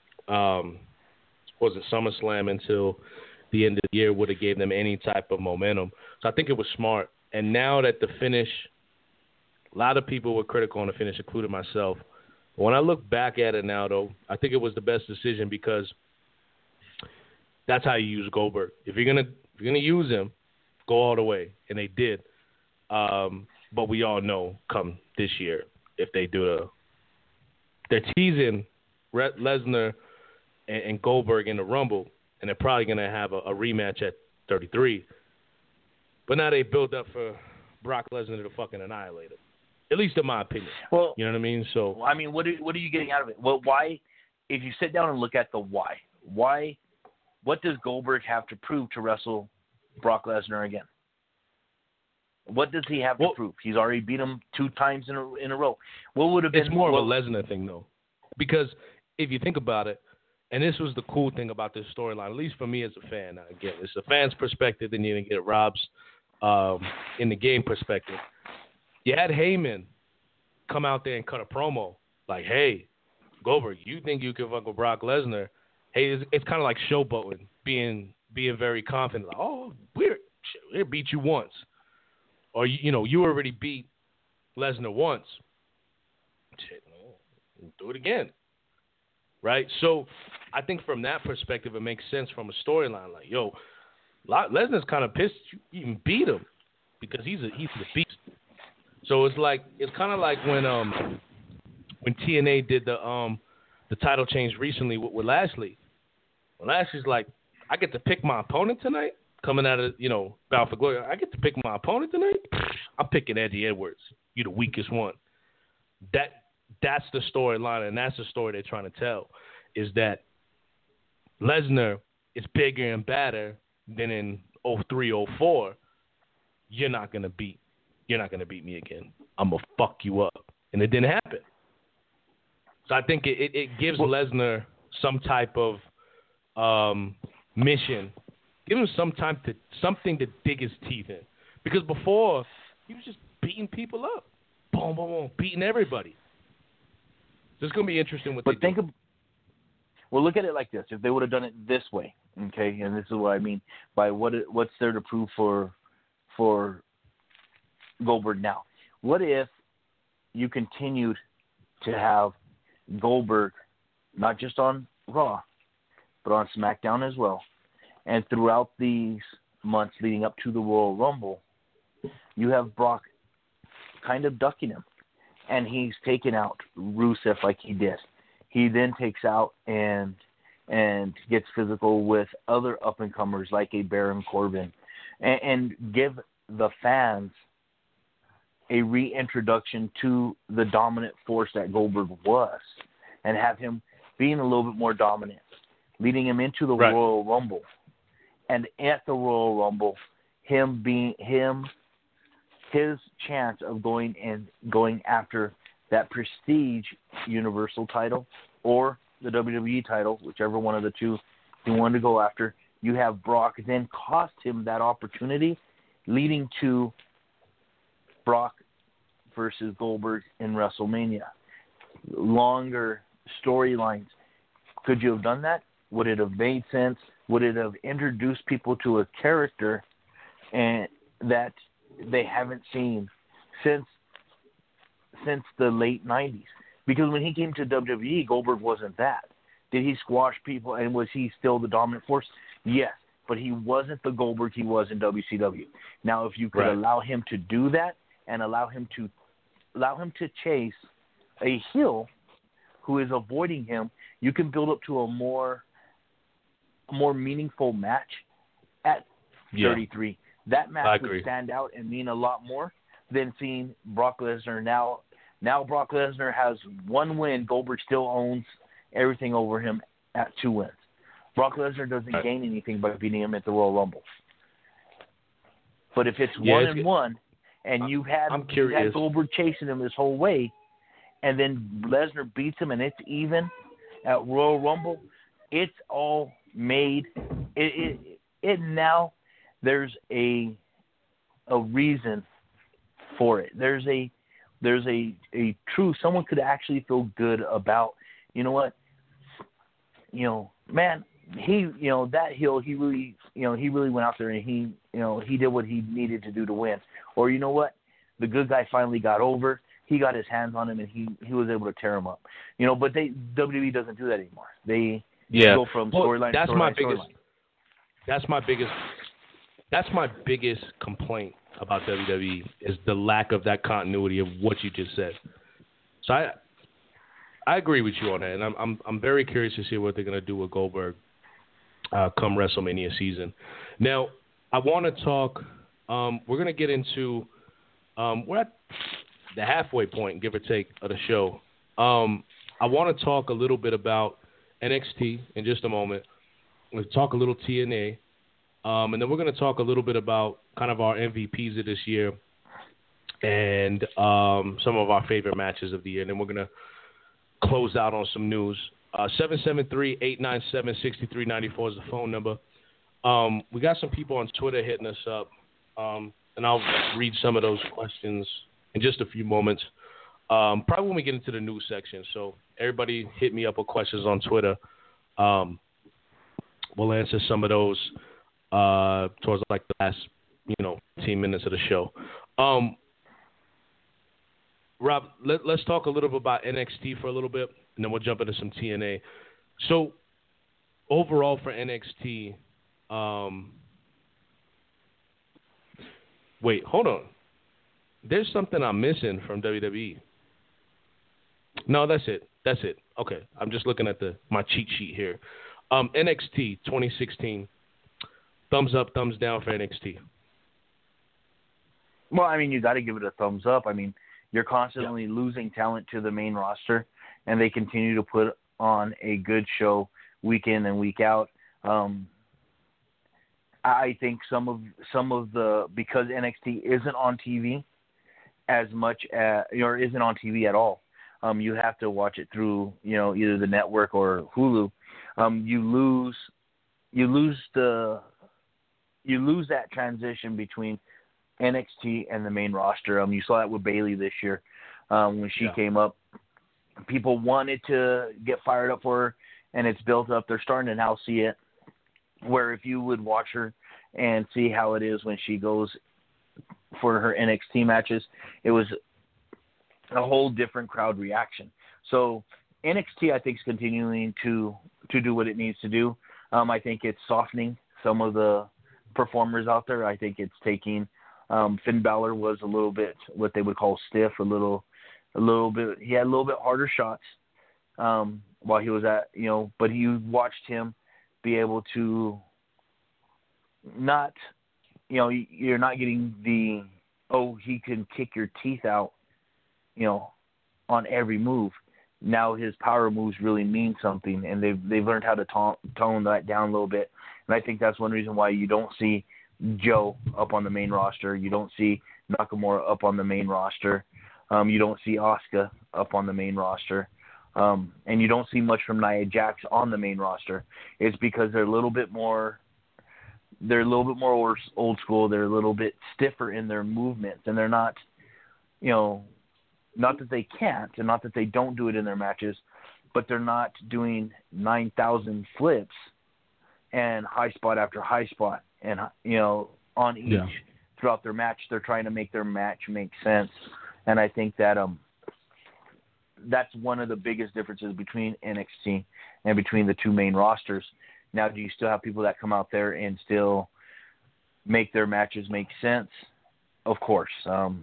SummerSlam until the end of the year would have gave them any type of momentum. So I think it was smart. And now that the finish, a lot of people were critical on the finish, including myself. When I look back at it now, though, I think it was the best decision, because that's how you use Goldberg. If you're gonna use him, go all the way, and they did. But we all know, come this year, if they do they're teasing Lesnar and Goldberg in the Rumble, and they're probably gonna have a rematch at 33. But now they build up for Brock Lesnar to fucking annihilate him. At least in my opinion. Well, you know what I mean? So I mean, what are you getting out of it? Well, why? If you sit down and look at the why, what does Goldberg have to prove to wrestle Brock Lesnar again? What does he have to prove? He's already beat him 2 times in a row. What would have been? It's more of a Lesnar thing, though, because if you think about it, and this was the cool thing about this storyline, at least for me as a fan. Now, again, it's a fan's perspective, then you didn't get Rob's in the game perspective. You had Heyman come out there and cut a promo like, "Hey, Goldberg, you think you can fuck with Brock Lesnar?" Hey, it's kind of like showboating, being very confident. Like, "Oh, we beat you once," or you already beat Lesnar once. Shit, no, do it again, right? So I think from that perspective, it makes sense from a storyline. Like, yo, Lesnar's kind of pissed you even beat him because he's a beast. So it's kind of like when TNA did the the title change recently with Lashley. When Lashley's like, I get to pick my opponent tonight, coming out of, Bound for Glory. I get to pick my opponent tonight? I'm picking Eddie Edwards. You're the weakest one. That's the storyline, and that's the story they're trying to tell, is that Lesnar is bigger and badder than in 03, 04. You're not gonna beat me again. I'm gonna fuck you up. And it didn't happen. So I think it gives Lesnar some type of mission. Give him something to dig his teeth in. Because before, he was just beating people up. Boom, boom, boom. Beating everybody. So it's going to be interesting what they do. Well, look at it like this. If they would have done it this way, okay, and this is what I mean by what's there to prove for Goldberg now. What if you continued to have Goldberg not just on Raw, but on SmackDown as well, and throughout these months leading up to the Royal Rumble, you have Brock kind of ducking him, and he's taken out Rusev like he did. He then takes out and gets physical with other up-and-comers like a Baron Corbin, and give the fans a reintroduction to the dominant force that Goldberg was, and have him being a little bit more dominant, leading him into the Royal Rumble. And at the Royal Rumble, his chance of going after that prestige Universal title or the WWE title, whichever one of the two he wanted to go after, you have Brock then cost him that opportunity, leading to Brock versus Goldberg in WrestleMania. Longer storylines. Could you have done that? Would it have made sense? Would it have introduced people to a character and that they haven't seen since the late 90s? Because when he came to WWE, Goldberg wasn't that. Did he squash people, and was he still the dominant force? Yes, but he wasn't the Goldberg he was in WCW. Now, if you could allow him to do that and allow him to chase a heel who is avoiding him, you can build up to a more meaningful match at 33. That match would stand out and mean a lot more than seeing Brock Lesnar now. Now Brock Lesnar has one win. Goldberg still owns everything over him at 2 wins. Brock Lesnar doesn't gain anything by beating him at the Royal Rumble. But if it's 1-1 and you had Goldberg chasing him this whole way, and then Lesnar beats him and it's even at Royal Rumble, it's all made. It now there's a reason for it. There's a true, someone could actually feel good about, you know what, man, that heel, he really went out there and he did what he needed to do to win. Or you know what, the good guy finally got over. He got his hands on him and he was able to tear him up. But WWE doesn't do that anymore. They go from storyline to storyline. That's my biggest complaint about WWE is the lack of that continuity of what you just said. So I agree with you on that, and I'm very curious to see what they're going to do with Goldberg come WrestleMania season. Now, I want to talk. We're going to get into. We're at the halfway point, give or take, of the show. I want to talk a little bit about NXT in just a moment. We'll talk a little TNA. And then we're going to talk a little bit about kind of our MVPs of this year and some of our favorite matches of the year. And then we're going to close out on some news. 773-897-6394 is the phone number. We got some people on Twitter hitting us up, and I'll read some of those questions in just a few moments, probably when we get into the news section. So everybody hit me up with questions on Twitter. We'll answer some of those towards like the last, 15 minutes of the show. Rob, let's talk a little bit about NXT for a little bit, and then we'll jump into some TNA. So overall for NXT, wait, hold on. There's something I'm missing from WWE. No, that's it. That's it. Okay. I'm just looking at my cheat sheet here. NXT 2016. Thumbs up, thumbs down for NXT. Well, I mean, you got to give it a thumbs up. I mean, you're constantly losing talent to the main roster, and they continue to put on a good show week in and week out. I think some of the, because NXT isn't on TV as much as, or isn't on TV at all. You have to watch it through, either the network or Hulu. You lose that transition between NXT and the main roster. You saw that with Bayley this year when she came up. People wanted to get fired up for her, and it's built up. They're starting to now see it, where if you would watch her and see how it is when she goes for her NXT matches, it was a whole different crowd reaction. So NXT, I think, is continuing to do what it needs to do. I think it's softening some of the performers out there. I think it's taking Finn Balor was a little bit what they would call stiff, a little bit. He had a little bit harder shots while he was at, but you watched him be able to not, you're not getting the, he can kick your teeth out, on every move. Now his power moves really mean something, and they've learned how to tone that down a little bit. And I think that's one reason why you don't see Joe up on the main roster. You don't see Nakamura up on the main roster. You don't see Asuka up on the main roster. And you don't see much from Nia Jax on the main roster. It's because they're a little bit more old school. They're a little bit stiffer in their movements, and they're not, not that they can't and not that they don't do it in their matches, but they're not doing 9,000 flips and high spot after high spot and, on each throughout their match. They're trying to make their match make sense. And I think that that's one of the biggest differences between NXT and between the two main rosters. Now, do you still have people that come out there and still make their matches make sense? Of course.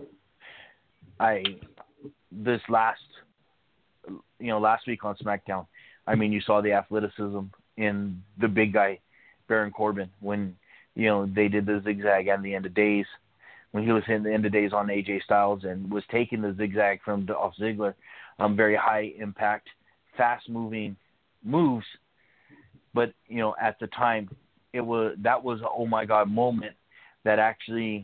This last week on SmackDown, I mean, you saw the athleticism in the big guy, Baron Corbin, when, they did the zigzag at the end of days, when he was hitting the end of days on AJ Styles and was taking the zigzag from Dolph Ziggler. Very high impact, fast moving moves. But, at the time that was an oh my God moment that actually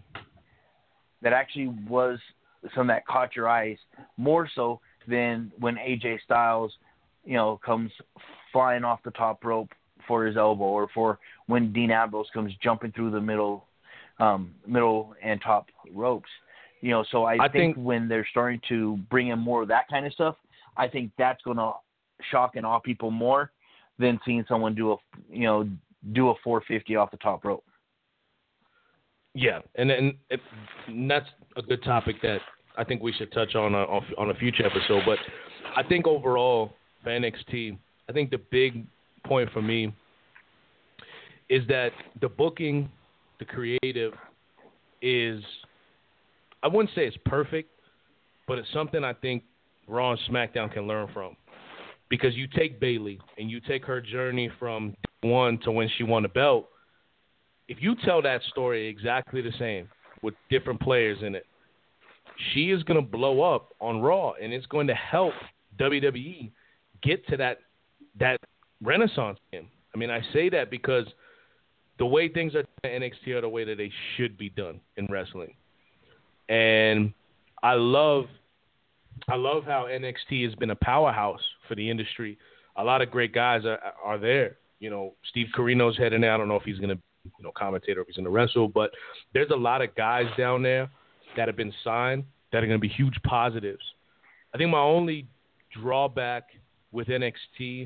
was something that caught your eyes more so than when AJ Styles, comes flying off the top rope for his elbow, or for when Dean Ambrose comes jumping through the middle and top ropes. So I think when they're starting to bring in more of that kind of stuff, I think that's going to shock and awe people more than seeing someone do a 450 off the top rope. Yeah, and that's a good topic that I think we should touch on a future episode. But I think overall for NXT, I think the big point for me is that the booking, the creative is, I wouldn't say it's perfect, but it's something I think Raw and SmackDown can learn from. Because you take Bayley and you take her journey from day one to when she won the belt, if you tell that story exactly the same with different players in it, she is going to blow up on Raw, and it's going to help WWE get to that renaissance again. I mean, I say that because the way things are done in NXT are the way that they should be done in wrestling. And I love how NXT has been a powerhouse for the industry. A lot of great guys are there. Steve Corino's heading there. I don't know if he's going to commentator, if he's going to wrestle, but there's a lot of guys down there that have been signed that are going to be huge positives. I think my only drawback with NXT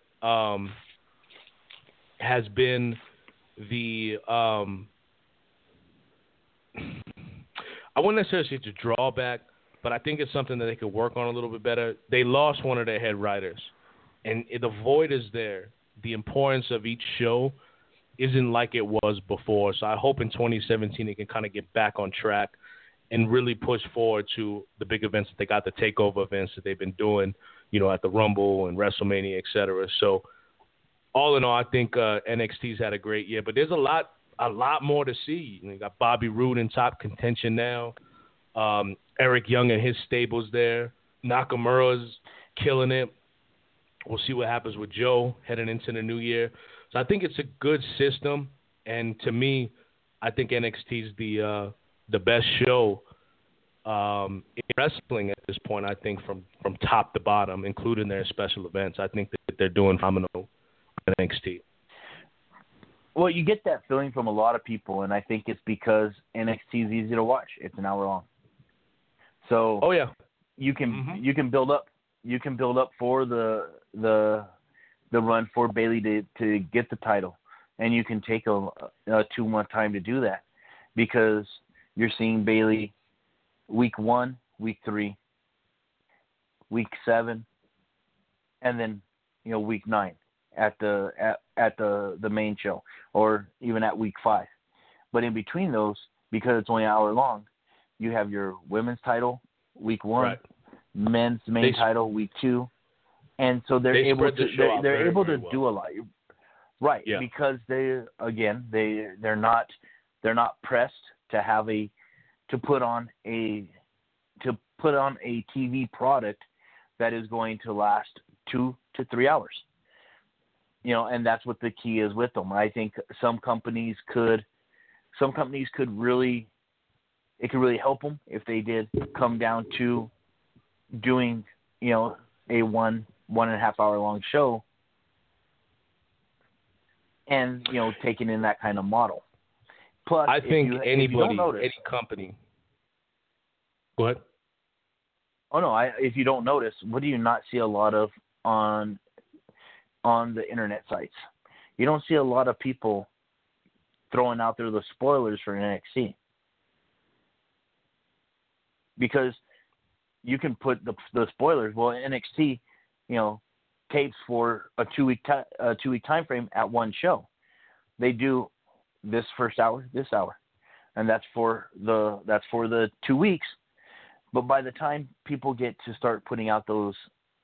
has been the I wouldn't necessarily say it's a drawback, but I think it's something that they could work on a little bit better. They lost one of their head writers, and the void is there. The importance of each show isn't like it was before. So I hope in 2017 they can kind of get back on track and really push forward to the big events that they got, the takeover events that they've been doing, at the Rumble and WrestleMania, etc. So all in all, I think NXT's had a great year, but there's a lot more to see. You got Bobby Roode in top contention now. Eric Young and his stables there. Nakamura's killing it. We'll see what happens with Joe heading into the new year. So I think it's a good system, and to me, I think NXT's the best show in wrestling at this point. I think from top to bottom, including their special events, I think that they're doing phenomenal in NXT. Well, you get that feeling from a lot of people, and I think it's because NXT is easy to watch. It's an hour long, so you can build up. You can build up for the run for Bayley to get the title, and you can take a 2-month time to do that, because you're seeing Bayley week 1, week 3, week 7, and then week 9 at the main show, or even at week 5. But in between those, because it's only an hour long, you have your women's title week 1, right, men's main title week 2, and so they're able to do a lot, right? Yeah. Because they're not pressed to put on a TV product that is going to last 2 to 3 hours. And that's what the key is with them. I think some companies could really help them if they did come down to doing, a 1.5 hour long show, and taking in that kind of model. Plus, I think any company. Go ahead. Oh no! If you don't notice, what do you not see a lot of on the internet sites? You don't see a lot of people throwing out there the spoilers for NXT, because you can put the spoilers. Well, NXT, tapes for a 2-week time frame at one show. They do this first hour, this hour, and that's for the 2 weeks. But by the time people get to start putting out those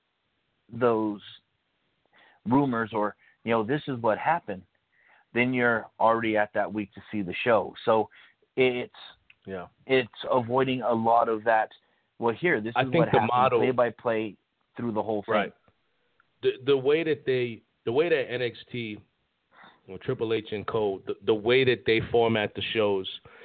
rumors, or this is what happened, then you're already at that week to see the show. So it's avoiding a lot of that. Well, here, this is what happened, play by play through the whole thing. Right. The way that NXT, Triple H and Co., the way that they format the shows,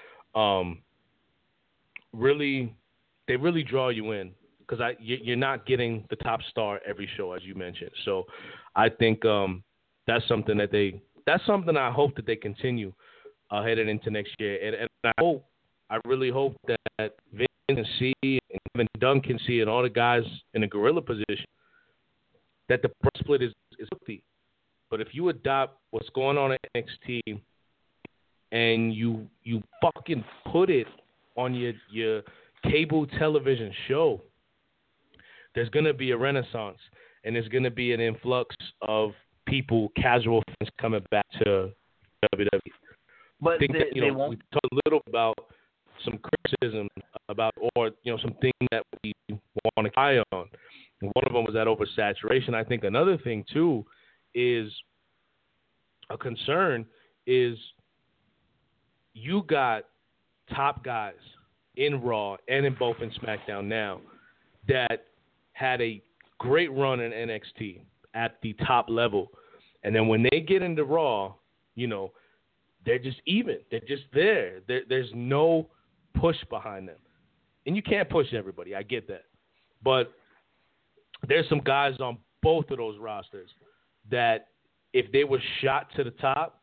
they really draw you in, because you're not getting the top star every show, as you mentioned. So I think that's something I hope that they continue headed into next year, and I really hope that Vince can see, and Kevin Dunn can see, and all the guys in the gorilla position, that the price split is healthy. But if you adopt what's going on at NXT and you fucking put it on your cable television show, there's going to be a renaissance, and there's going to be an influx of people, casual fans, coming back to WWE. But I think we talked a little about some criticism about, or some things that we want to eye on. And one of them was that oversaturation. I think another thing too is a concern is you got top guys in Raw and in both in SmackDown now that had a great run in NXT at the top level, and then when they get into Raw, they're just even. They're just there. There's no push behind them. And you can't push everybody. I get that. But there's some guys on both of those rosters that if they were shot to the top,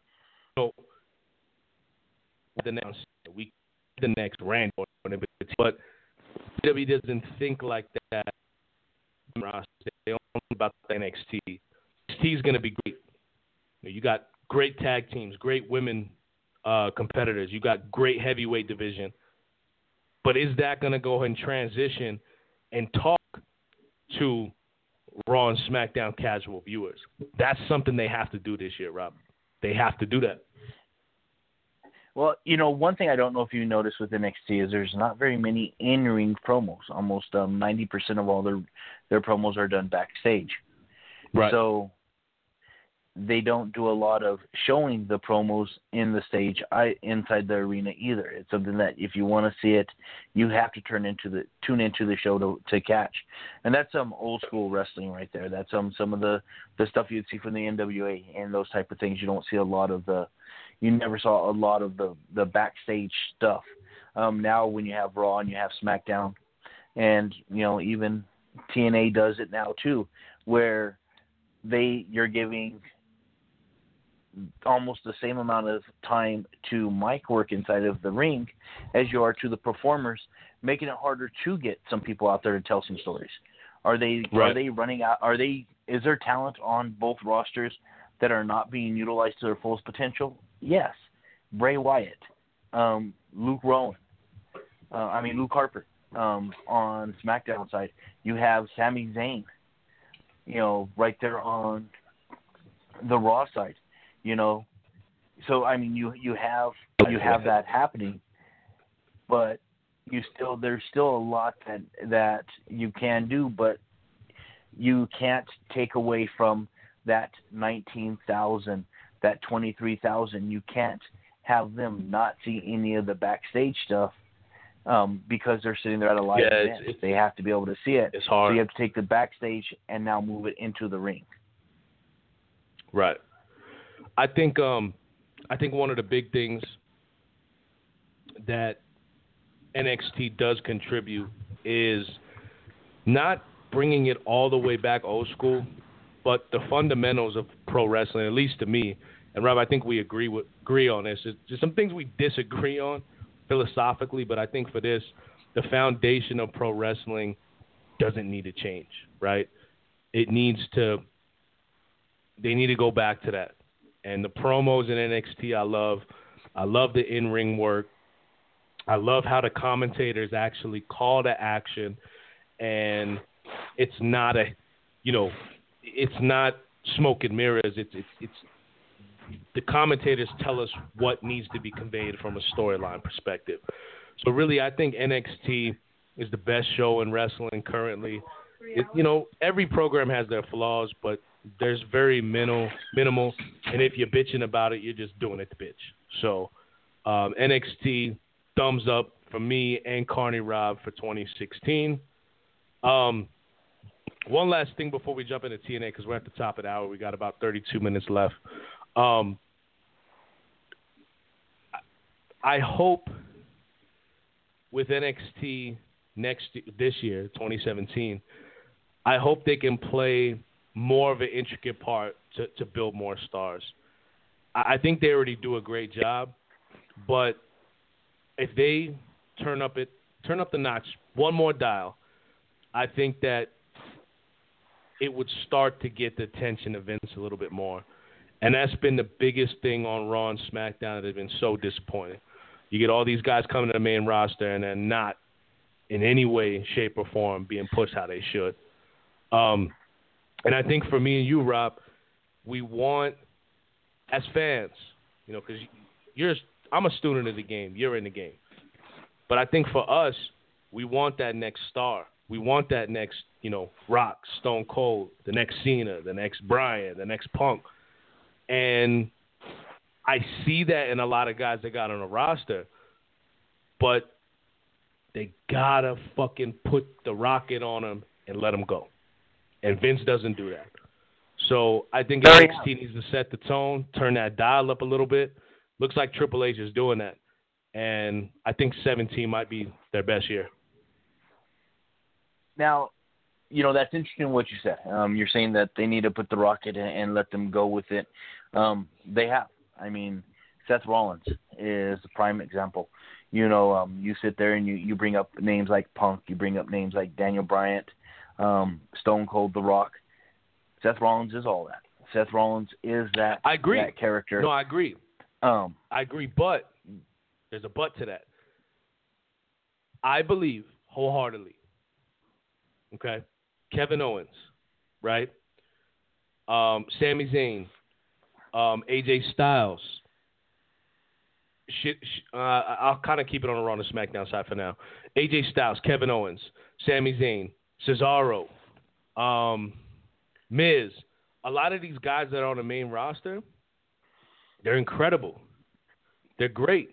the next Randy. But WWE doesn't think like that. They don't know about the NXT. NXT is going to be great. You got great tag teams, great women competitors. You got great heavyweight division. But is that going to go ahead and transition and talk to Raw and SmackDown casual viewers? That's something they have to do this year, Rob. They have to do that. Well, one thing I don't know if you noticed with NXT is there's not very many in-ring promos. Almost 90% of all their promos are done backstage. Right. So they don't do a lot of showing the promos in the stage inside the arena either. It's something that if you want to see it, you have to tune into the show to catch. And that's some old school wrestling right there. That's some of the stuff you'd see from the NWA and those type of things. You don't see a lot of you never saw a lot of the backstage stuff. Now when you have Raw and you have SmackDown, and even TNA does it now too, where you're giving almost the same amount of time to mic work inside of the ring as you are to the performers, making it harder to get some people out there to tell some stories. Are they running out? Is there talent on both rosters that are not being utilized to their fullest potential? Yes. Bray Wyatt, Luke Harper, on SmackDown side. You have Sami Zayn, right there on the Raw side. So I mean, you have that happening, but there's still a lot that you can do, but you can't take away from that 19,000, that 23,000. You can't have them not see any of the backstage stuff because they're sitting there at a live event. They have to be able to see it. It's hard. So you have to take the backstage and now move it into the ring. Right. I think one of the big things that NXT does contribute is not bringing it all the way back old school, but the fundamentals of pro wrestling, at least to me, and Rob, I think we agree on this. There's some things we disagree on philosophically, but I think for this, the foundation of pro wrestling doesn't need to change, right? They need to go back to that. And the promos in NXT, I love the in-ring work. I love how the commentators actually call to action, and it's not it's not smoke and mirrors. It's the commentators tell us what needs to be conveyed from a storyline perspective. So really, I think NXT is the best show in wrestling currently. Every program has their flaws, but there's very minimal, and if you're bitching about it, you're just doing it to bitch. So NXT, thumbs up for me and Carney Rob for 2016. One last thing before we jump into TNA, because we're at the top of the hour. We got about 32 minutes left. I hope with NXT this year, 2017, I hope they can play more of an intricate part to build more stars. I think they already do a great job, but if they turn up the notch one more dial, I think that it would start to get the attention of Vince a little bit more. And that's been the biggest thing on Raw and SmackDown that has been so disappointing. You get all these guys coming to the main roster and they're not in any way, shape, or form being pushed how they should. And I think for me and you, Rob, we want, as fans, because I'm a student of the game, you're in the game. But I think for us, we want that next star. We want that next, Rock, Stone Cold, the next Cena, the next Bryan, the next Punk. And I see that in a lot of guys that got on the roster, but they gotta fucking put the rocket on them and let them go. And Vince doesn't do that. So I think NXT needs to set the tone, turn that dial up a little bit. Looks like Triple H is doing that. And I think 17 might be their best year. Now, that's interesting what you said. You're saying that they need to put the rocket and let them go with it. They have. I mean, Seth Rollins is the prime example. You sit there and you bring up names like Punk. You bring up names like Daniel Bryan, Stone Cold, The Rock. Seth Rollins is all that. Seth Rollins is that. I agree. That character. No, I agree. I agree, but there's a but to that. I believe wholeheartedly. Okay, Kevin Owens, right? Sami Zayn, AJ Styles I'll kind of keep it on the Raw and SmackDown side for now. AJ Styles, Kevin Owens, Sami Zayn, Cesaro, Miz. A lot of these guys that are on the main roster, they're incredible. They're great.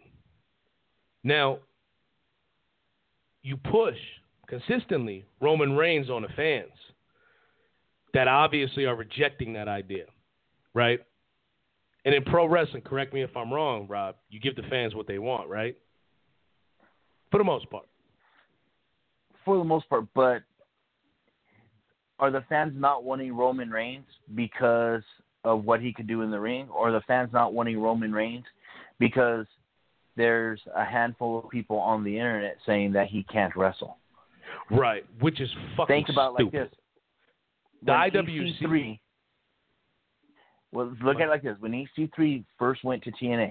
Now, you push consistently Roman Reigns on the fans that obviously are rejecting that idea, right? And in pro wrestling, correct me if I'm wrong, Rob, you give the fans what they want, right? For the most part. For the most part, but are the fans not wanting Roman Reigns because of what he could do in the ring? Or are the fans not wanting Roman Reigns because there's a handful of people on the internet saying that he can't wrestle? Right, which is fucking Think about it like stupid. this. The When IWC. EC3, well, look at it like this. When EC3 first went to TNA,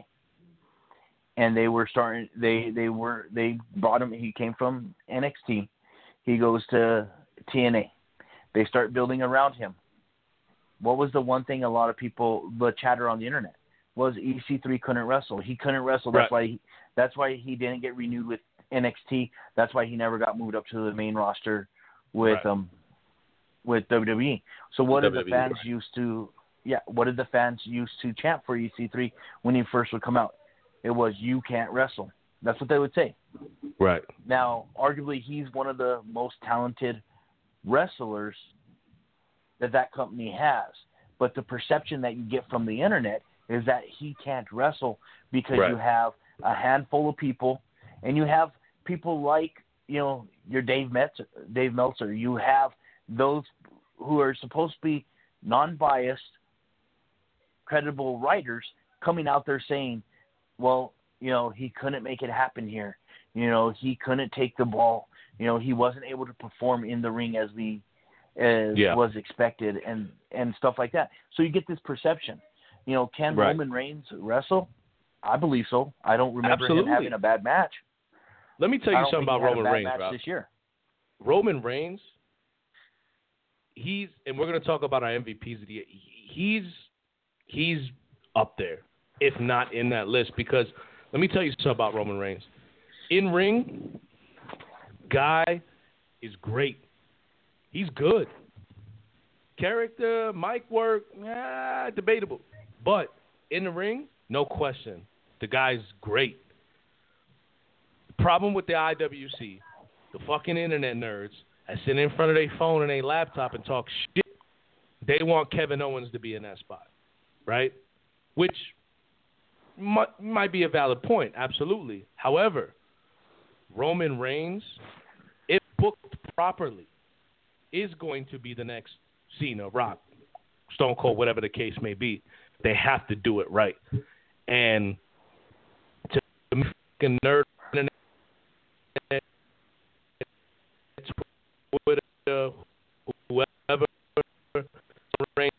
and they were starting, they brought him. He came from NXT. He goes to TNA. They start building around him. What was the one thing a lot of people, the chatter on the internet, was EC3 couldn't wrestle. He couldn't wrestle. That's why he didn't get renewed with NXT. That's why he never got moved up to the main roster with WWE. So what did the fans used to? Yeah, what did the fans used to chant for EC3 when he first would come out? It was, "You can't wrestle." That's what they would say. Right. Now, arguably, he's one of the most talented wrestlers that company has. But the perception that you get from the internet is that he can't wrestle because you have a handful of people, and you have people like, your Dave Meltzer. You have those who are supposed to be non-biased, credible writers coming out there saying, well, he couldn't make it happen here. He couldn't take the ball. He wasn't able to perform in the ring as was expected and stuff like that. So you get this perception. Can Roman Reigns wrestle? I believe so. I don't remember him having a bad match. Let me tell you something about Roman Reigns, Rob. This year. Roman Reigns, and we're going to talk about our MVPs of the year. He's up there, if not in that list, because let me tell you something about Roman Reigns. In ring, guy is great. He's good. Character, mic work, debatable. But in the ring, no question, the guy's great. The problem with the IWC, the fucking internet nerds, that sit in front of their phone and their laptop and talk shit, they want Kevin Owens to be in that spot, right? Which might be a valid point, absolutely. However, Roman Reigns, if booked properly, is going to be the next Cena, Rock, Stone Cold, whatever the case may be. They have to do it right. And to make a nerd on Twitter, whoever Reigns,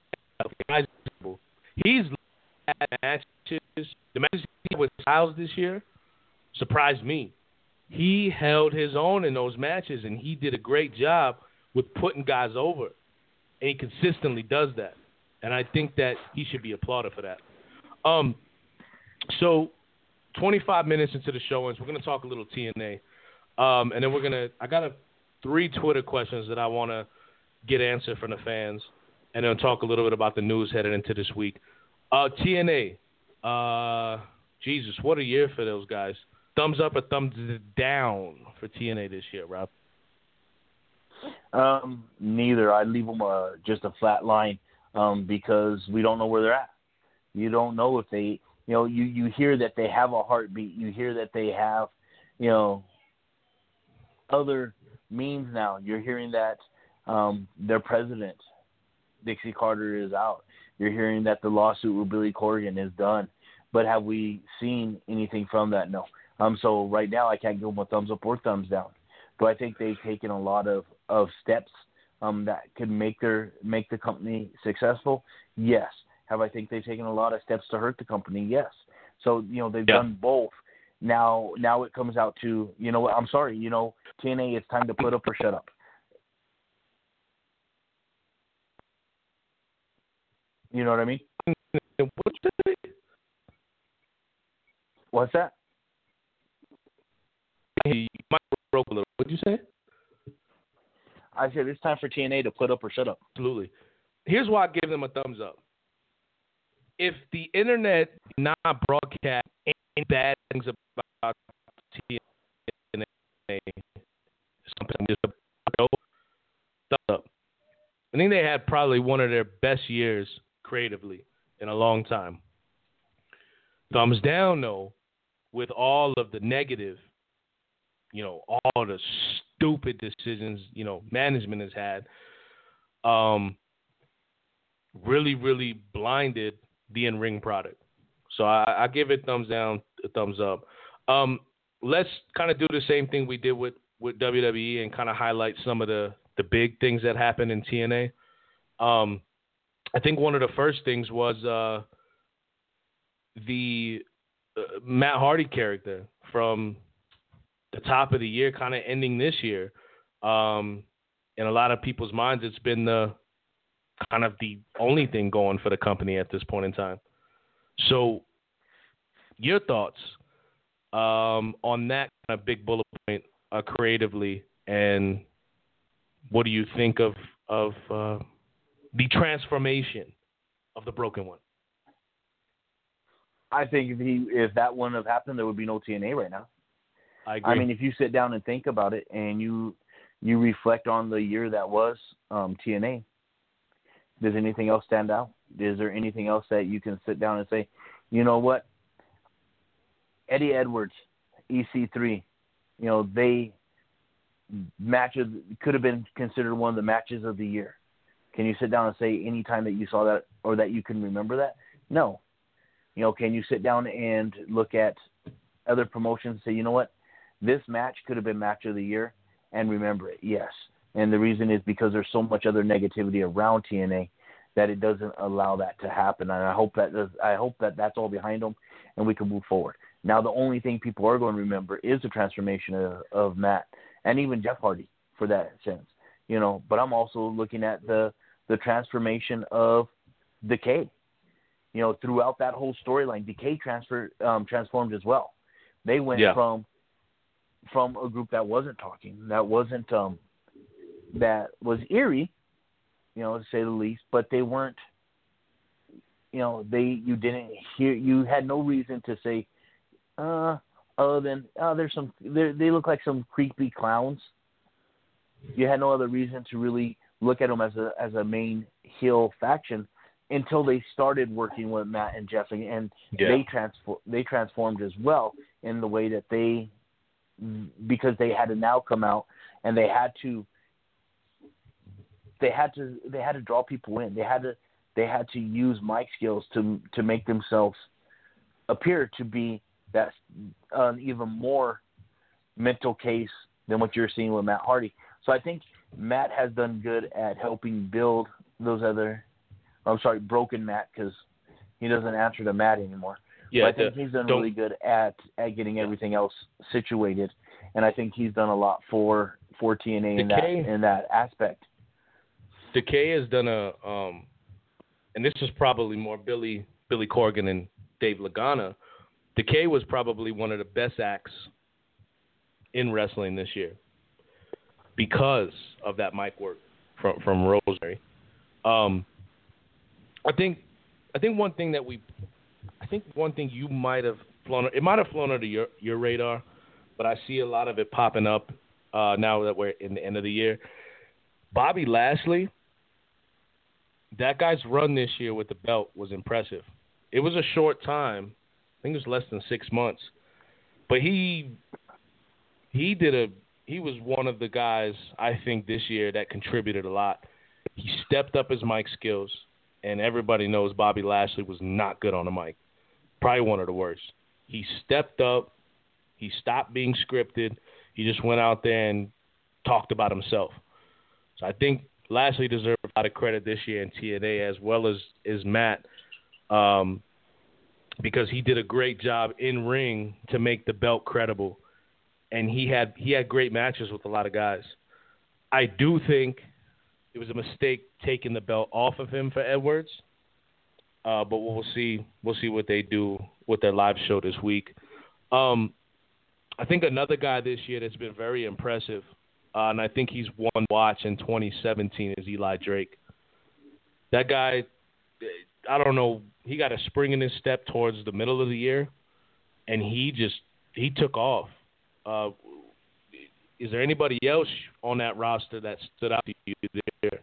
he's had matches. The matches he had with Styles this year surprised me. He held his own in those matches, and he did a great job with putting guys over. And he consistently does that. And I think that he should be applauded for that. So 25 minutes into the show, and we're going to talk a little TNA. And then I got 3 Twitter questions that I want to get answered from the fans. And then talk a little bit about the news headed into this week. TNA. Jesus, what a year for those guys. Thumbs up or thumbs down for TNA this year, Rob? Neither. I'd leave them just a flat line because we don't know where they're at. You don't know if they, you hear that they have a heartbeat. You hear that they have, other means now. You're hearing that their president, Dixie Carter, is out. You're hearing that the lawsuit with Billy Corgan is done. But have we seen anything from that? No. So right now I can't give them a thumbs up or thumbs down. Do I think they've taken a lot of steps that could make the company successful? Yes. Have I think they've taken a lot of steps to hurt the company? Yes. So, they've done both. Now it comes out to, I'm sorry, TNA, it's time to put up or shut up. You know what I mean? What's that? You might broke a little. What did you say? I said it's time for TNA to put up or shut up. Absolutely. Here's why I give them a thumbs up. If the internet did not broadcast any bad things about TNA, thumbs up. I think they had probably one of their best years creatively in a long time. Thumbs down, though, with all of the negative, all the stupid decisions, management has had, really, really blinded the in-ring product. So I give it thumbs down, thumbs up. Let's kind of do the same thing we did with WWE and kind of highlight some of the big things that happened in TNA. I think one of the first things was the Matt Hardy character from the top of the year, kind of ending this year. In a lot of people's minds, it's been the kind of the only thing going for the company at this point in time. So, your thoughts on that kind of big bullet point creatively, and what do you think of the transformation of the Broken One? I think if that wouldn't have happened, there would be no TNA right now. I agree. I mean, if you sit down and think about it, and you reflect on the year that was TNA, does anything else stand out? Is there anything else that you can sit down and say, you know what? Eddie Edwards, EC3, they matches could have been considered one of the matches of the year. Can you sit down and say any time that you saw that or that you can remember that? No. Can you sit down and look at other promotions and say, you know what? This match could have been match of the year and remember it? Yes. And the reason is because there's so much other negativity around TNA that it doesn't allow that to happen. And I hope that that's all behind them and we can move forward. Now, the only thing people are going to remember is the transformation of Matt and even Jeff Hardy for that sense, but I'm also looking at the transformation of Decay. Throughout that whole storyline, Decay transformed as well. They went from a group that wasn't talking, that wasn't that was eerie, to say the least, but they weren't. You didn't hear. You had no reason to say, other than they look like some creepy clowns. You had no other reason to really look at them as a main heel faction until they started working with Matt and Jeff, and they transformed as well in the way that because they had to now come out and they had to draw people in. They had to use mic skills to make themselves appear to be that even more mental case than what you're seeing with Matt Hardy. So I think Matt has done good at helping build those other. I'm sorry, broken Matt, because he doesn't answer to Matt anymore. Yeah, but I think he's done really good at getting everything else situated, and I think he's done a lot for TNA in that aspect. Decay has done and this is probably more Billy Corgan and Dave Lagana. Decay was probably one of the best acts in wrestling this year because of that mic work from Rosemary. I think one thing you might have flown under your radar, but I see a lot of it popping up now that we're in the end of the year. Bobby Lashley, that guy's run this year with the belt was impressive. It was a short time. I think it was less than 6 months. But he was one of the guys, I think, this year that contributed a lot. He stepped up his mic skills, and everybody knows Bobby Lashley was not good on the mic. Probably one of the worst. He stepped up. He stopped being scripted. He just went out there and talked about himself. So I think Lashley deserved a lot of credit this year in TNA as well as Matt, because he did a great job in ring to make the belt credible, and he had great matches with a lot of guys. I do think it was a mistake taking the belt off of him for Edwards, but we'll see what they do with their live show this week. I think another guy this year that's been very impressive, and I think he's one watch in 2017 is Eli Drake. That guy, I don't know, he got a spring in his step towards the middle of the year, and he took off. Is there anybody else on that roster that stood out to you there?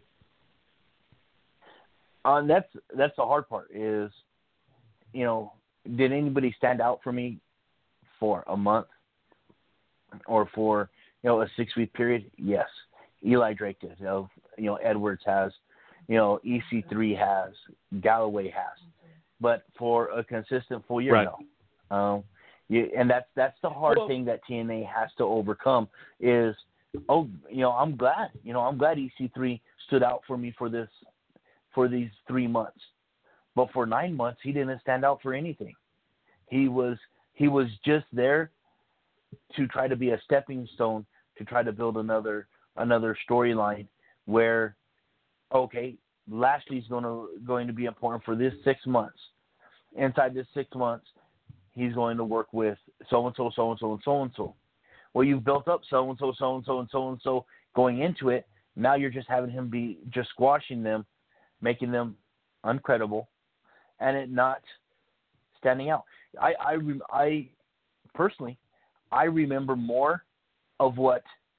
That's the hard part is, did anybody stand out for me for a month or for, a 6-week period? Yes. Eli Drake did. Edwards has, EC3 has, Galloway has. But for a consistent full year, right. No. And that's the hard thing that TNA has to overcome is, I'm glad. I'm glad EC3 stood out for me for these 3 months. But for 9 months, he didn't stand out for anything. He was just there to try to be a stepping stone to try to build another storyline where, okay, Lashley's going to be important for this 6 months. Inside this 6 months, he's going to work with so-and-so, so-and-so, and so-and-so. Well, you've built up so-and-so, so-and-so, and so-and-so going into it. Now you're just having him be just squashing them, making them uncredible, and it not standing out. I personally, I remember more of what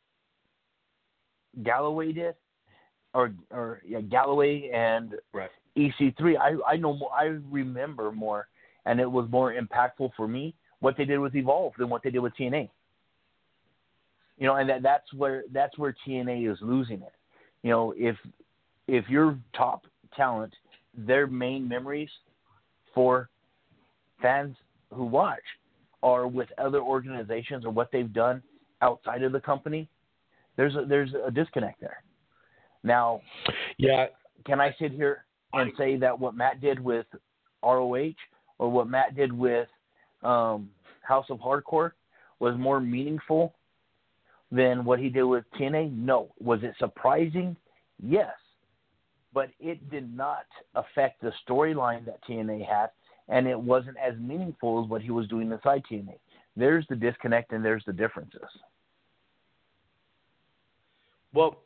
Galloway did, or Galloway and right. EC3. I know more. I remember more, and it was more impactful for me what they did with Evolve than what they did with TNA. And that's where TNA is losing it. If your top talent, their main memories for fans who watch are with other organizations or what they've done outside of the company, there's a disconnect there. Now, yeah, can I sit here and say that what Matt did with ROH or what Matt did with House of Hardcore was more meaningful than what he did with TNA? No. Was it surprising? Yes. But it did not affect the storyline that TNA had, and it wasn't as meaningful as what he was doing inside TNA. There's the disconnect, and there's the differences. Well,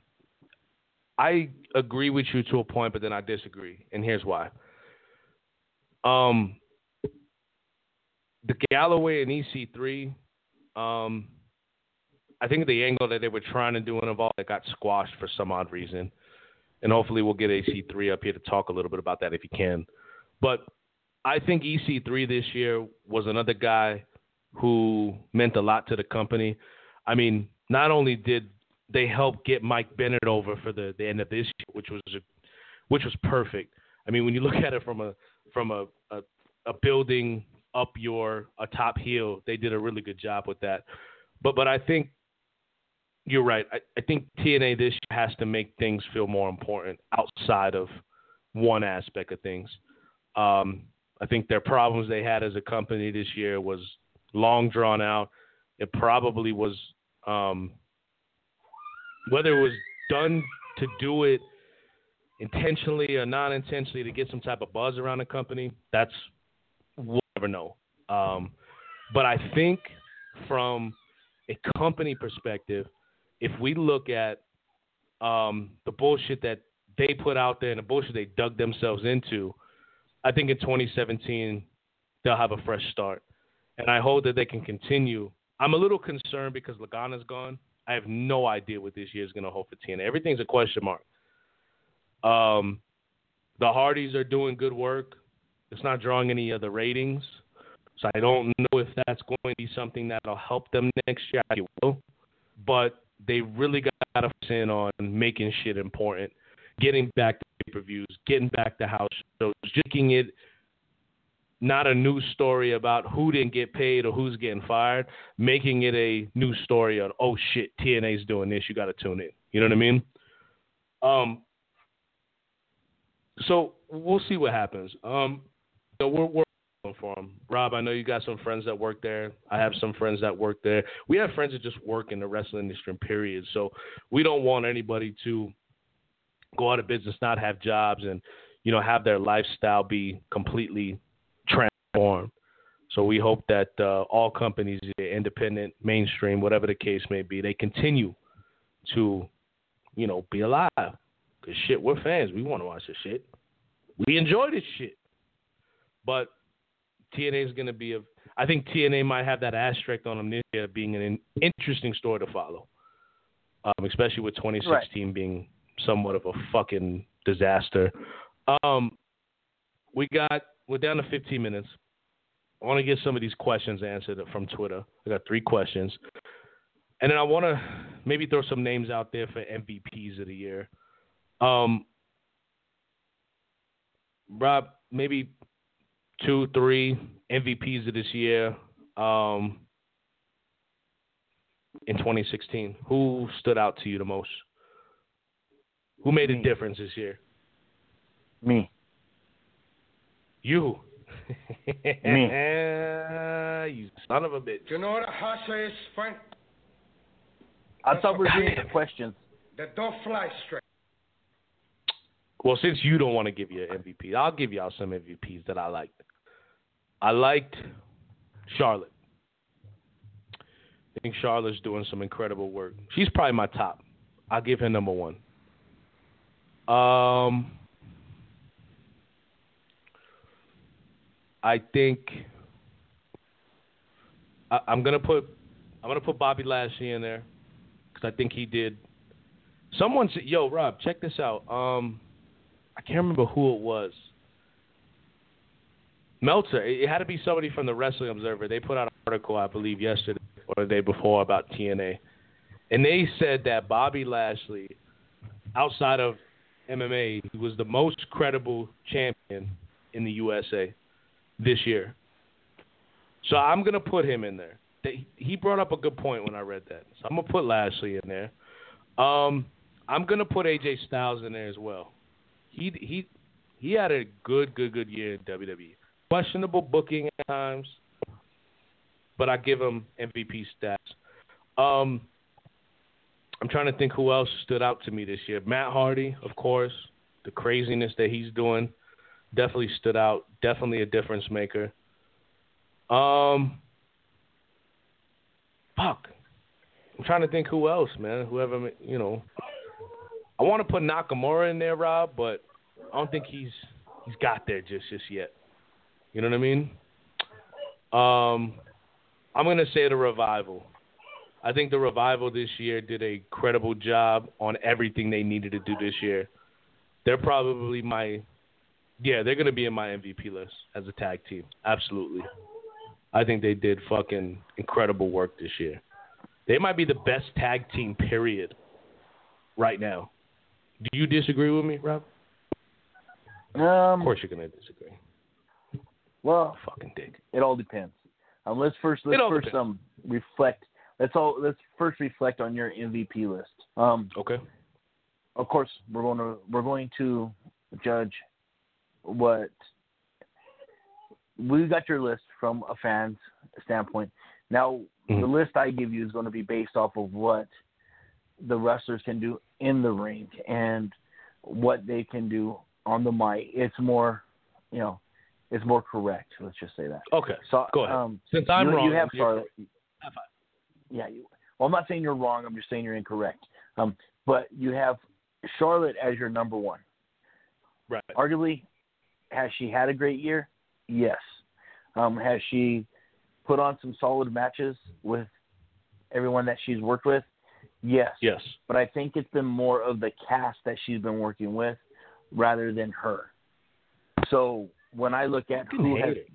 I agree with you to a point, but then I disagree, and here's why. The Galloway and EC3, I think the angle that they were trying to do in Evolve that got squashed for some odd reason, and hopefully we'll get EC3 up here to talk a little bit about that if he can. But I think EC3 this year was another guy who meant a lot to the company. I mean, not only did they help get Mike Bennett over for the end of this year, which was perfect. I mean, when you look at it from a building up a top heel, they did a really good job with that. But I think you're right. I think TNA this year has to make things feel more important outside of one aspect of things. I think their problems they had as a company this year was long drawn out. It probably was, whether it was done to do it intentionally or non-intentionally to get some type of buzz around the company, we'll never know. But I think from a company perspective, if we look at the bullshit that they put out there and the bullshit they dug themselves into, I think in 2017 they'll have a fresh start. And I hope that they can continue. I'm a little concerned because Lagana's gone. I have no idea what this year is going to hold for TNA. Everything's a question mark. The Hardys are doing good work. It's not drawing any of the ratings. So I don't know if that's going to be something that will help them next year. I think it will. But they really got to focus in on making shit important, getting back to pay-per-views, getting back to house shows, making it not a news story about who didn't get paid or who's getting fired, making it a news story on, oh, shit, TNA's doing this. You got to tune in. You know what I mean? So we'll see what happens. We're for them. Rob, I know you got some friends that work there. I have some friends that work there. We have friends that just work in the wrestling industry, period. So we don't want anybody to go out of business, not have jobs, and have their lifestyle be completely transformed. So we hope that all companies, independent, mainstream, whatever the case may be, they continue to, be alive. Because shit, we're fans. We want to watch this shit. We enjoy this shit. But TNA is going to be I think TNA might have that asterisk on them this year being an interesting story to follow. Especially with 2016 being somewhat of a fucking disaster. We're down to 15 minutes. I want to get some of these questions answered from Twitter. I got 3 questions. And then I want to maybe throw some names out there for MVPs of the year. Rob, maybe 2, 3 MVPs of this year in 2016. Who stood out to you the most? Who made a difference this year? Me. You. Me. You son of a bitch. You know what a hasha is, Frank? I thought we were doing the questions. That don't fly straight. Well, since you don't want to give you an MVP, I'll give y'all some MVPs that I liked. I liked Charlotte. I think Charlotte's doing some incredible work. She's probably my top. I'll give her number 1. I think I'm gonna put Bobby Lashley in there because I think he did. Someone said, "Yo, Rob, check this out." I can't remember who it was. Meltzer. It had to be somebody from the Wrestling Observer. They put out an article, I believe, yesterday or the day before about TNA, and they said that Bobby Lashley, outside of MMA, he was the most credible champion in the USA this year. So I'm going to put him in there. He brought up a good point when I read that. So I'm going to put Lashley in there. I'm going to put AJ Styles in there as well. He had a good year in WWE. Questionable booking at times, but I give him MVP stats. I'm trying to think who else stood out to me this year. Matt Hardy, of course. The craziness that he's doing definitely stood out. Definitely a difference maker. Fuck. I'm trying to think who else, man. Whoever, I want to put Nakamura in there, Rob, but I don't think he's got there just yet. You know what I mean? I'm going to say the Revival. I think the Revival this year did a credible job on everything they needed to do this year. They're probably they're going to be in my MVP list as a tag team. Absolutely. I think they did fucking incredible work this year. They might be the best tag team, period, right now. Do you disagree with me, Rob? Of course you're going to disagree. Well, fucking dick. It all depends. Let's first reflect. Let's first reflect on your MVP list. Okay. Of course, we're going to judge what we got your list from a fan's standpoint. Now, the list I give you is going to be based off of what the wrestlers can do in the ring and what they can do on the mic. It's more, it's more correct. Let's just say that. Okay. So go ahead. Since I'm wrong, you have Charlotte. Yeah. Well, I'm not saying you're wrong. I'm just saying you're incorrect. But you have Charlotte as your number 1. Right. Arguably, has she had a great year? Yes. Has she put on some solid matches with everyone that she's worked with? Yes. Yes. But I think it's been more of the cast that she's been working with rather than her. So when I look at if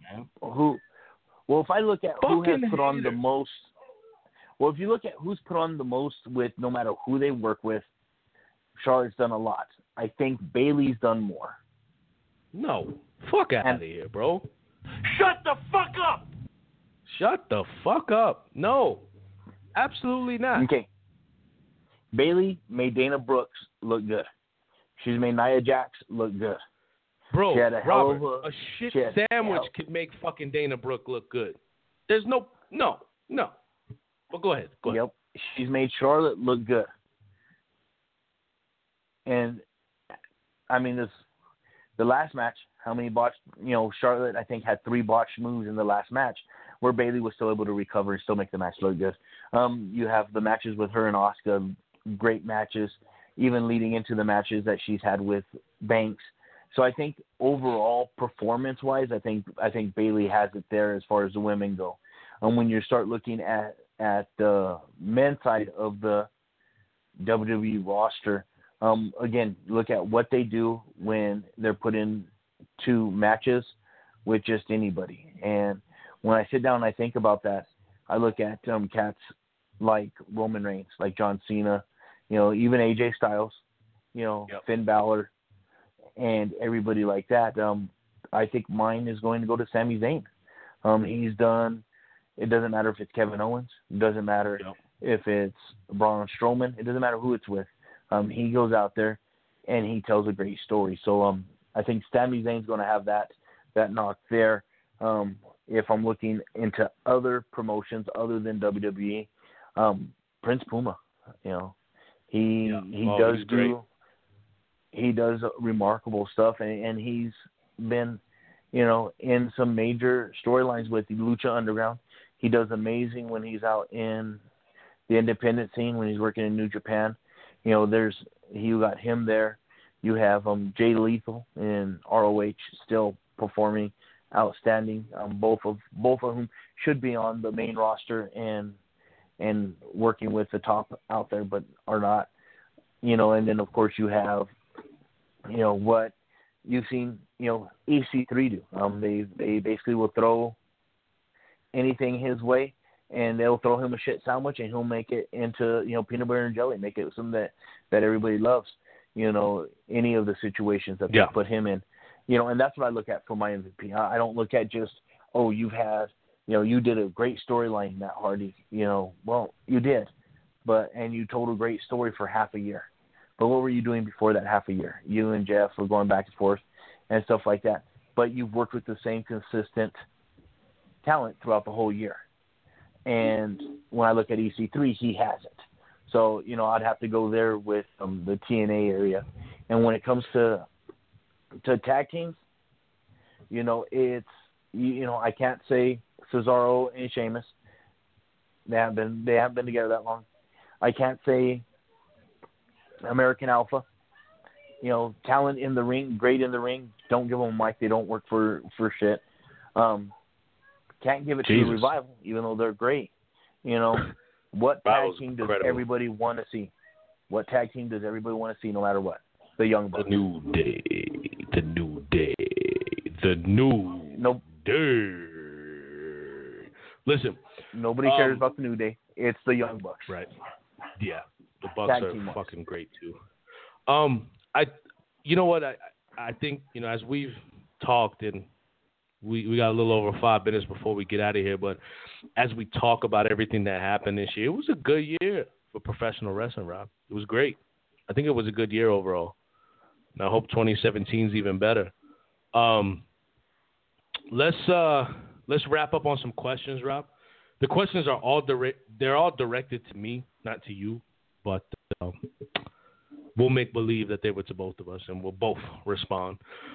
I look at who has put on the most, if you look at who's put on the most with no matter who they work with, Charlotte's done a lot. I think Bayley's done more. No. Fuck out of here, bro. Shut the fuck up! Shut the fuck up. No. Absolutely not. Okay. Bayley made Dana Brooks look good. She's made Nia Jax look good. Bro, she had a shit sandwich could make fucking Dana Brooke look good. There's no. But go ahead. Yep. She's made Charlotte look good. And, I mean, the last match, How many botched? Charlotte, I think, had 3 botched moves in the last match, where Bayley was still able to recover and still make the match look good. You have the matches with her and Asuka, great matches, even leading into the matches that she's had with Banks. So I think overall, performance-wise, I think Bayley has it there as far as the women go. When you start looking at the men's side of the WWE roster, again, look at what they do when they're put in 2 matches with just anybody. And when I sit down and I think about that, I look at cats like Roman Reigns, like John Cena, even AJ Styles, Finn Balor, and everybody like that. I think mine is going to go to Sami Zayn. He's done. It doesn't matter if it's Kevin Owens. It doesn't matter if it's Braun Strowman. It doesn't matter who it's with. He goes out there and he tells a great story. So I think Sami Zayn's going to have that knock there. If I'm looking into other promotions other than WWE, Prince Puma, he does remarkable stuff, and he's been, in some major storylines with Lucha Underground. He does amazing when he's out in the independent scene, when he's working in New Japan. You got him there. You have Jay Lethal in ROH still performing outstanding. Both of whom should be on the main roster and working with the top out there, but are not. And then of course you have, what you've seen, EC3 do. They basically will throw anything his way, and they'll throw him a shit sandwich, and he'll make it into, peanut butter and jelly, make it something that everybody loves. Any of the situations that they put him in. And that's what I look at for my MVP. I don't look at just, you've had, you did a great storyline, Matt Hardy. Well, you did, and you told a great story for half a year. But what were you doing before that half a year? You and Jeff were going back and forth and stuff like that. But you've worked with the same consistent talent throughout the whole year. And when I look at EC3, he hasn't. So, I'd have to go there with the TNA area. And when it comes to tag teams, it's, I can't say Cesaro and Sheamus. They haven't been together that long. I can't say American Alpha. Talent in the ring, great in the ring. Don't give them a mic. They don't work for shit. Can't give it to the Revival, even though they're great. What tag team does everybody want to see? What tag team does everybody want to see no matter what? The Young Bucks. The New Day. Listen. Nobody cares about the New Day. It's the Young Bucks. Right. Yeah. The Bucks are fucking great too. You know what? I think, as we've talked, and we got a little over 5 minutes before we get out of here, but as we talk about everything that happened this year, it was a good year for professional wrestling, Rob. It was great. I think it was a good year overall. And I hope 2017 is even better. Let's wrap up on some questions, Rob. The questions are all they're all directed to me, not to you, but we'll make believe that they were to both of us, and we'll both respond.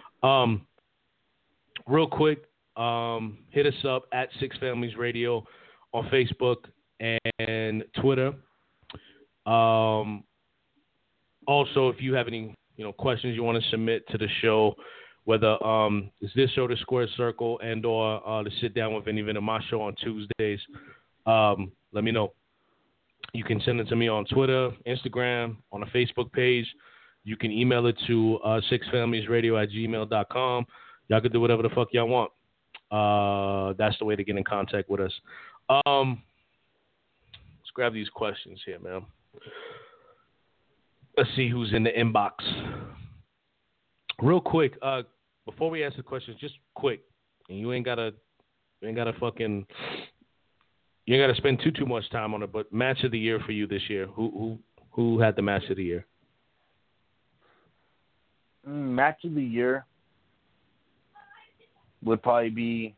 Real quick, hit us up at Six Families Radio on Facebook and Twitter. Also, if you have any questions you want to submit to the show, whether it's this show, the Square Circle, and or the Sit Down with Vinny Venom, my show on Tuesdays, let me know. You can send it to me on Twitter, Instagram, on the Facebook page. You can email it to sixfamiliesradio@gmail.com. Y'all can do whatever the fuck y'all want. That's the way to get in contact with us. Let's grab these questions here, man. Let's see who's in the inbox. Real quick, before we ask the questions, just quick, and you ain't gotta spend too much time on it. But match of the year for you this year, who had the match of the year? Match of the year would probably be.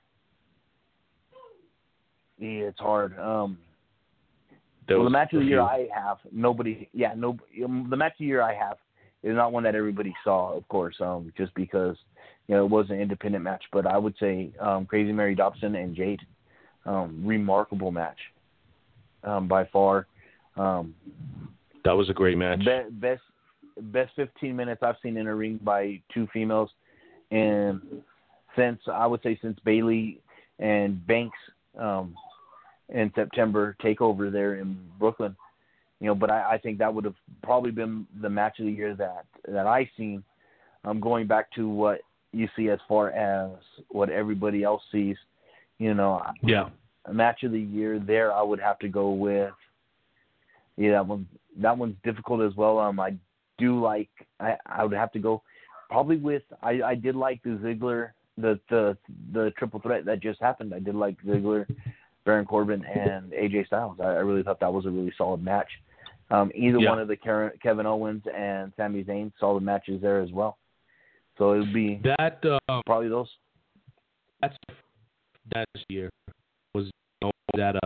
Yeah, it's hard. The match of the year I have, the match of the year I have It's not one that everybody saw, of course, just because it was an independent match. But I would say Crazy Mary Dobson and Jade, remarkable match by far. That was a great match. Best 15 minutes I've seen in a ring by two females, and since Bayley and Banks in September takeover there in Brooklyn. But I think that would have probably been the match of the year that I seen. Going back to what you see as far as what everybody else sees, Yeah. A match of the year there, I would have to go with. Yeah, that one's difficult as well. I would have to go probably with. I did like the Ziggler, the triple threat that just happened. I did like Ziggler, Baron Corbin, and AJ Styles. I really thought that was a really solid match. Either one of the Kevin Owens and Sami Zayn, solid matches there as well. So it would be that probably those. That's year was that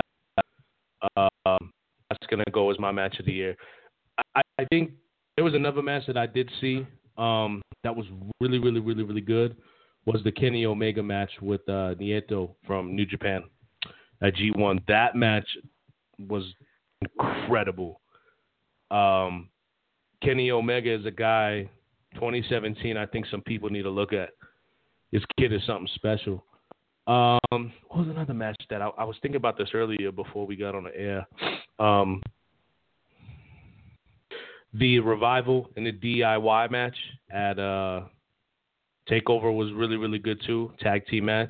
that's gonna go as my match of the year. I think there was another match that I did see that was really, really, really, really good. Was the Kenny Omega match with Nieto from New Japan at G1. That match was incredible. Kenny Omega is a guy, 2017, I think some people need to look at. This kid is something special. What was another match that I was thinking about this earlier before we got on the air? The Revival and the DIY match at TakeOver was really, really good too. Tag team match.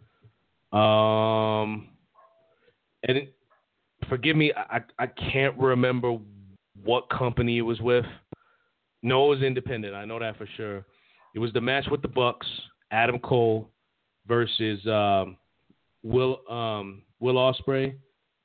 And forgive me, I can't remember what company it was with. No, it was independent. I know that for sure. It was the match with the Bucks, Adam Cole versus Will Ospreay,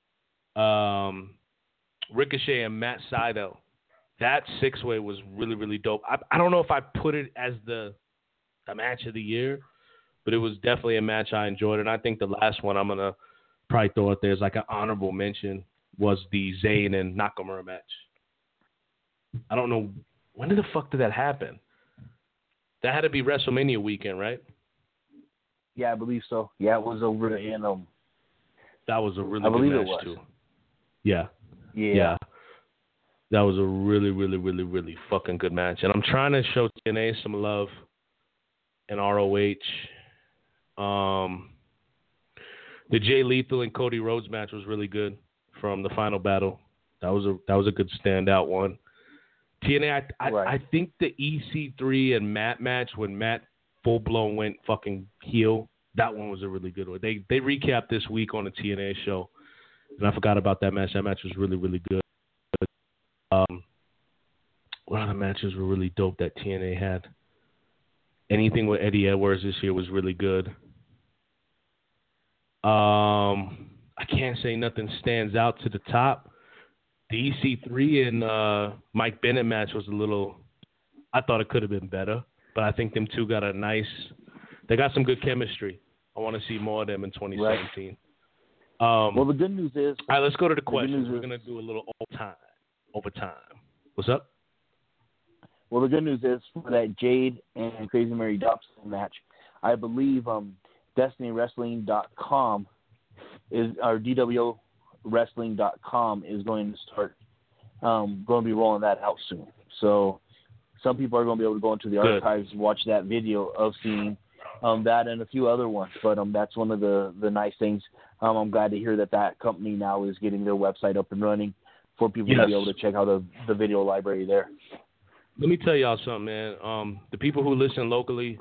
Ricochet, and Matt Sydal. That six-way was really, really dope. I don't know if I put it as the match of the year, but it was definitely a match I enjoyed. And I think the last one I'm going to probably throw out there as like an honorable mention was the Zayn and Nakamura match. I don't know. When the fuck did that happen? That had to be WrestleMania weekend, right? Yeah, I believe so. Yeah, it was over in that was a really good match too. Yeah. That was a really, really, really, really fucking good match. And I'm trying to show TNA some love in ROH. The Jay Lethal and Cody Rhodes match was really good from the Final Battle. That was a good standout one. TNA, I think the EC3 and Matt match when Matt full blown went fucking heel. That one was a really good one. They recapped this week on the TNA show, and I forgot about that match. That match was really, really good. What other matches were really dope that TNA had? Anything with Eddie Edwards this year was really good. I can't say nothing stands out to the top. The EC3 and Mike Bennett match was a little. I thought it could have been better, but I think them two got they got some good chemistry. I want to see more of them in 2017. Right. Well, the good news is. All right, let's go to the questions. We're gonna do a little overtime. What's up? Well, the good news is for that Jade and Crazy Mary Dobson match, I believe DestinyWrestling.com or DWWrestling.com is going to start going to be rolling that out soon. So some people are going to be able to go into the archives and watch that video of seeing that and a few other ones. But that's one of the nice things. I'm glad to hear that company now is getting their website up and running for people to be able to check out the video library there. Let me tell y'all something, man. The people who listen locally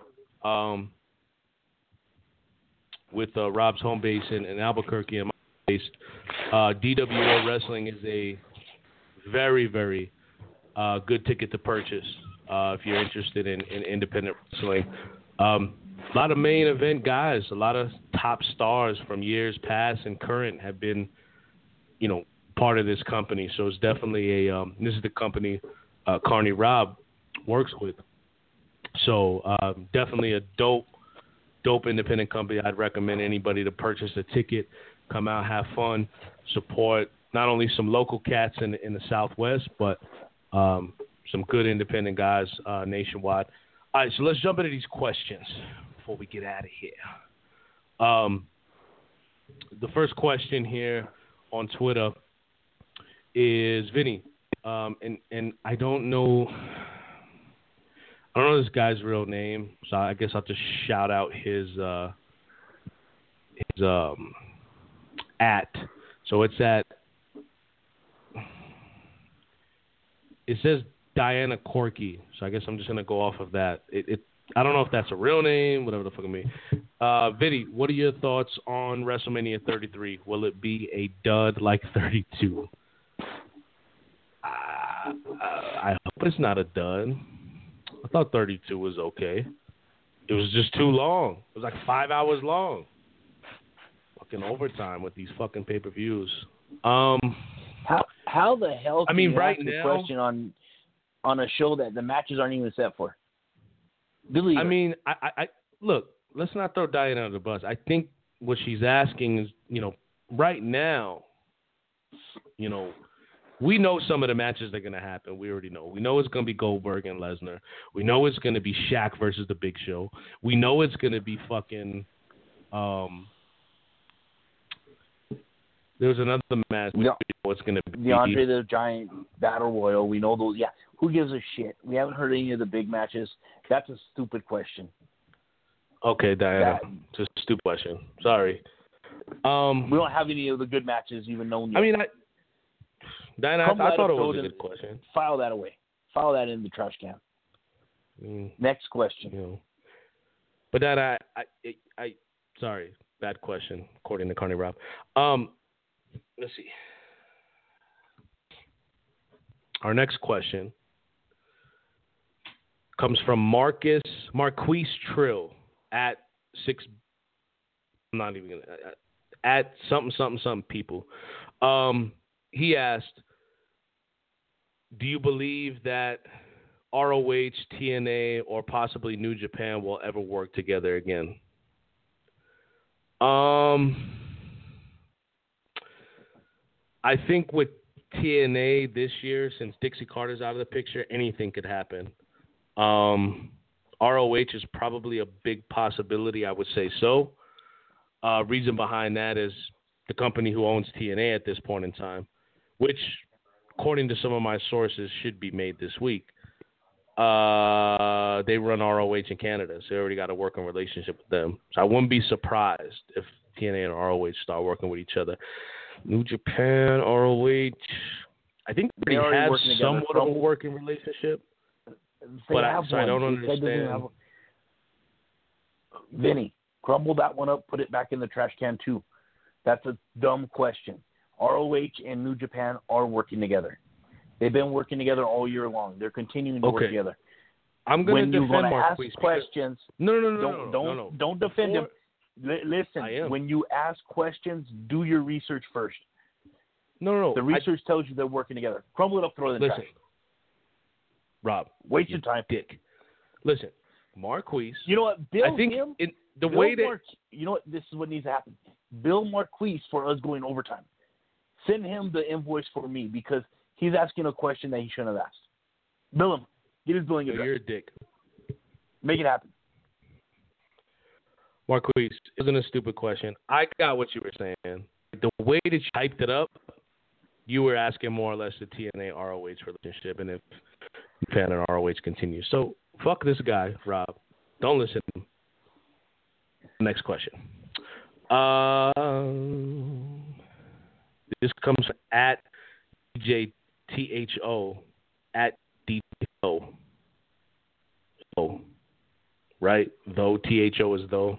with Rob's home base in Albuquerque and my base, DWO Wrestling is a very, very good ticket to purchase if you're interested in independent wrestling. A lot of main event guys, a lot of top stars from years past and current have been, part of this company. So it's definitely this is the company Carney Rob works with. So definitely a dope independent company. I'd recommend anybody to purchase a ticket, come out, have fun, support not only some local cats in the Southwest, but some good independent guys nationwide. All right, so let's jump into these questions before we get out of here. The first question here on Twitter is Vinny, and I don't know this guy's real name, so I guess I'll just shout out his at. So it says Diana Corky, so I guess I'm just gonna go off of that. I don't know if that's a real name, whatever the fuck it means. Vinny, what are your thoughts on WrestleMania 33? Will it be a dud like 32? I hope it's not a dud. I thought 32 was okay. It was just too long. It was like 5 hours long. Fucking overtime with these fucking pay-per-views. How the hell can you right ask now, a question on a show that the matches aren't even set for? I mean, I look, let's not throw Diana under the bus. I think what she's asking is, right now, we know some of the matches that are going to happen. We already know. We know it's going to be Goldberg and Lesnar. We know it's going to be Shaq versus The Big Show. We know it's going to be fucking there's another match. We know it's going to be the Andre the Giant Battle Royal. We know those. Yeah. Who gives a shit? We haven't heard any of the big matches. That's a stupid question. Okay, Diana. It's a stupid question. Sorry. We don't have any of the good matches even known yet. I mean, Diana, I thought it was a good question. File that away. File that in the trash can. Next question. But Diana, I sorry, bad question, according to Carney Rob. Let's see. Our next question comes from Marquise Trill at six. I'm not even gonna at something people. He asked, "Do you believe that ROH, TNA, or possibly New Japan will ever work together again?" I think with TNA this year, since Dixie Carter's out of the picture, anything could happen. ROH is probably a big possibility, I would say so. Reason behind that is the company who owns TNA at this point in time, which, according to some of my sources, should be made this week. They run ROH in Canada, so they already got a working relationship with them. So I wouldn't be surprised if TNA and ROH start working with each other. New Japan, ROH, I think they have somewhat of a working relationship. But I don't understand. Vinny, crumble that one up, put it back in the trash can too. That's a dumb question. ROH and New Japan are working together. They've been working together all year long. They're continuing to work together. I'm going to defend Marquise. Questions. No. Don't defend him. Listen, when you ask questions, do your research first. No. The research tells you they're working together. Crumble it up, throw it in the trash. Rob, waste your time, dick. Listen, Marquise. You know what? Bill him. You know what? This is what needs to happen. Bill Marquise for us going overtime. Send him the invoice for me because he's asking a question that he shouldn't have asked. Bill him. Get his billing address. You're a dick. Make it happen. Marquise, it wasn't a stupid question. I got what you were saying. The way that you typed it up, you were asking more or less the TNA ROH relationship, and if Japan and ROH continues. So fuck this guy, Rob. Don't listen to him. Next question. This comes at DJTHO at DTO. So, right? Though THO is though.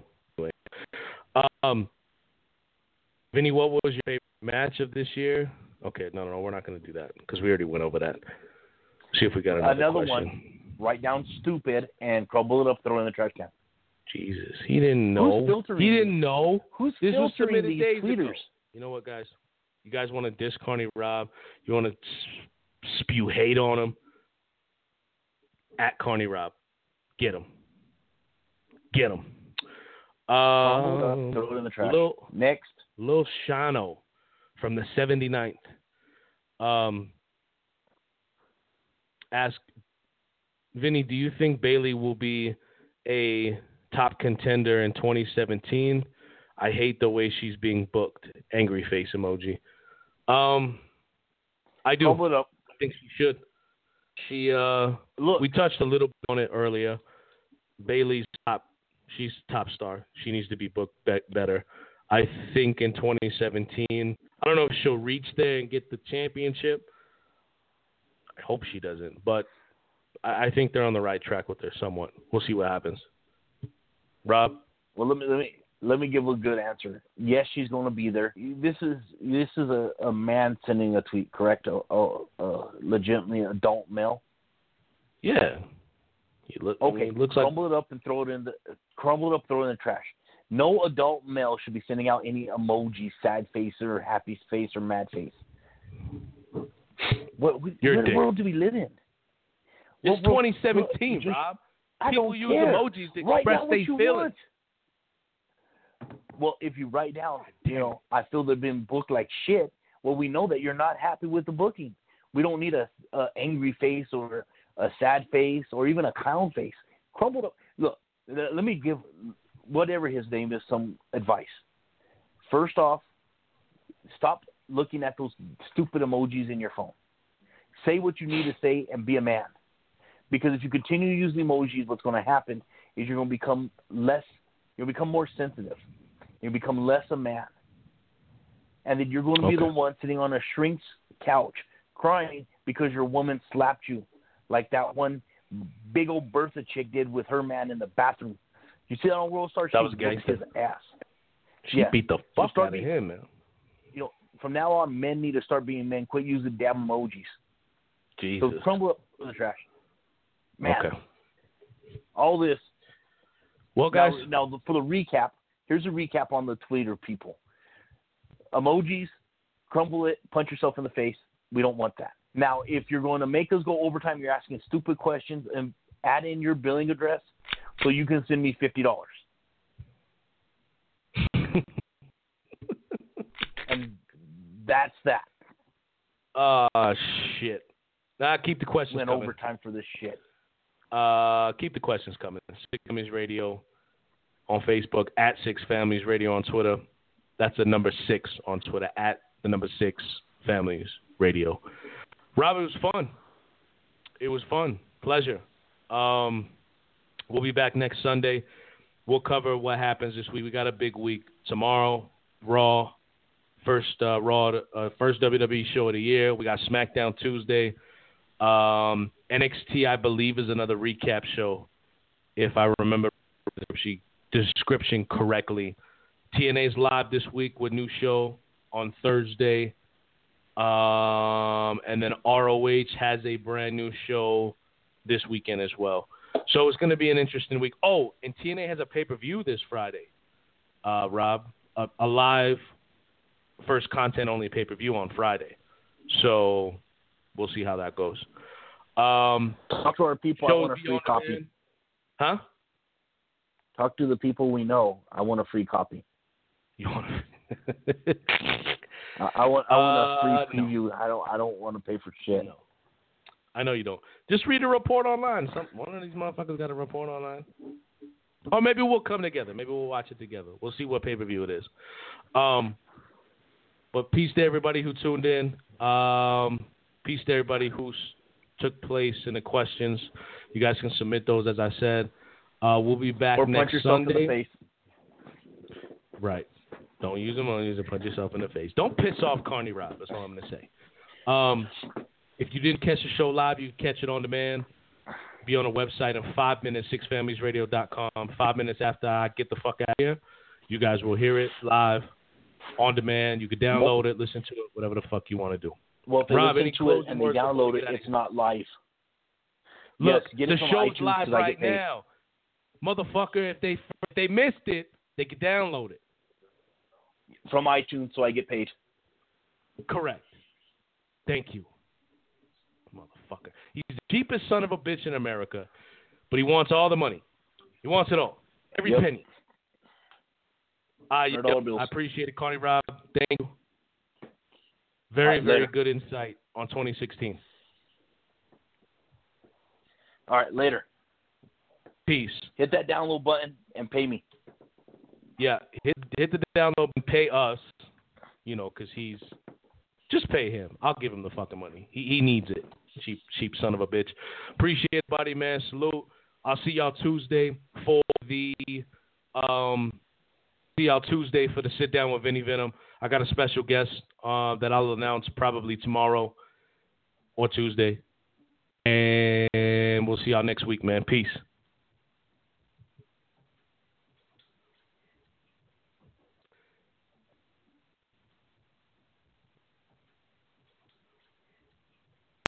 Vinny, what was your favorite match of this year? Okay, no, we're not going to do that because we already went over that. See if we got another question. One. Write down stupid and crumble it up, throw it in the trash can. Jesus, he didn't know. He didn't know. Who's this was filtering submitted these days tweeters? ago. You know what, guys? You guys want to diss Carney Rob? You want to spew hate on him? At Carney Rob. Get him. Get him. Throw it in the trash. Next. Lil Shano from the 79th. Ask, Vinny, do you think Bayley will be a top contender in 2017? I hate the way she's being booked. Angry face emoji. I do. Crumble it up. I think she should. We touched a little bit on it earlier. Bayley's top. She's top star. She needs to be booked better. I think in 2017, I don't know if she'll reach there and get the championship. I hope she doesn't, but I think they're on the right track with her somewhat. We'll see what happens. Rob? Well, let me give a good answer. Yes, she's going to be there. This is a man sending a tweet, correct? A legitimately adult male. Yeah. Okay. Looks crumble it up and throw it in the trash. No adult male should be sending out any emojis, sad face or happy face or mad face. What world do we live in? It's 2017, Rob. People use emojis to express their feelings. Well, if you write down, I feel they've been booked like shit, well, we know that you're not happy with the booking. We don't need a angry face or a sad face or even a clown face. Crumbled up. Look, let me give whatever his name is some advice. First off, stop looking at those stupid emojis in your phone. Say what you need to say and be a man. Because if you continue to use the emojis, what's going to happen is you're going to become more sensitive. You'll become less a man. And then you're going to be the one sitting on a shrink's couch crying because your woman slapped you like that one big old Bertha chick did with her man in the bathroom. You see that on World Star? That was his ass. She beat the fuck out of him, man. From now on, men need to start being men. Quit using damn emojis. Jesus. So crumble up in the trash. Man, okay. All this. Well, guys. Now for the recap, here's a recap on the Twitter people. Emojis, crumble it, punch yourself in the face. We don't want that. Now, if you're going to make us go overtime, you're asking stupid questions and add in your billing address so you can send me $50. And that's that. Shit. Nah, keep the questions coming. Went overtime for this shit. Keep the questions coming. Six Families Radio on Facebook, at Six Families Radio on Twitter. That's the number 6 on Twitter, at the number 6 Families Radio. Rob, it was fun. It was fun. Pleasure. We'll be back next Sunday. We'll cover what happens this week. We got a big week. Tomorrow, Raw. First WWE show of the year. We got SmackDown Tuesday. NXT, I believe, is another recap show, if I remember the description correctly. TNA's live this week with new show on Thursday. And then ROH has a brand new show this weekend as well. So it's going to be an interesting week. Oh, and TNA has a pay-per-view this Friday, Rob. A live first content-only pay-per-view on Friday. So we'll see how that goes. Talk to our people. I want a free copy. Huh? Talk to the people we know. I want a free copy. You want? I want a free preview. No. I don't want to pay for shit. No. I know you don't. Just read a report online. One of these motherfuckers got a report online. Or maybe we'll come together. Maybe we'll watch it together. We'll see what pay-per-view it is. But peace to everybody who tuned in. Peace to everybody who took place in the questions. You guys can submit those, as I said. We'll be back next Sunday. In the face. Right. Don't use them on to punch yourself in the face. Don't piss off Carney Rob. That's all I'm going to say. If you didn't catch the show live, you can catch it on demand. Be on the website in 5 minutes, sixfamiliesradio.com. 5 minutes after I get the fuck out of here, you guys will hear it live, on demand. You can download it, listen to it, whatever the fuck you want to do. Well, if they listen to it and they download it, it's not live. Look, yes, the show's live right now. Motherfucker, if they missed it, they can download it. From iTunes, so I get paid. Correct. Thank you. Motherfucker. He's the cheapest son of a bitch in America, but he wants all the money. He wants it all. Every penny. I appreciate it, Carney Rob. Thank you. Very good insight on 2016. All right, later. Peace. Hit that download button and pay me. Yeah, hit the download and pay us, because he's – just pay him. I'll give him the fucking money. He needs it, cheap son of a bitch. Appreciate it, buddy, man. Salute. I'll see y'all Tuesday for the sit down with Vinny Venom. I got a special guest that I'll announce probably tomorrow or Tuesday. And we'll see y'all next week, man. Peace.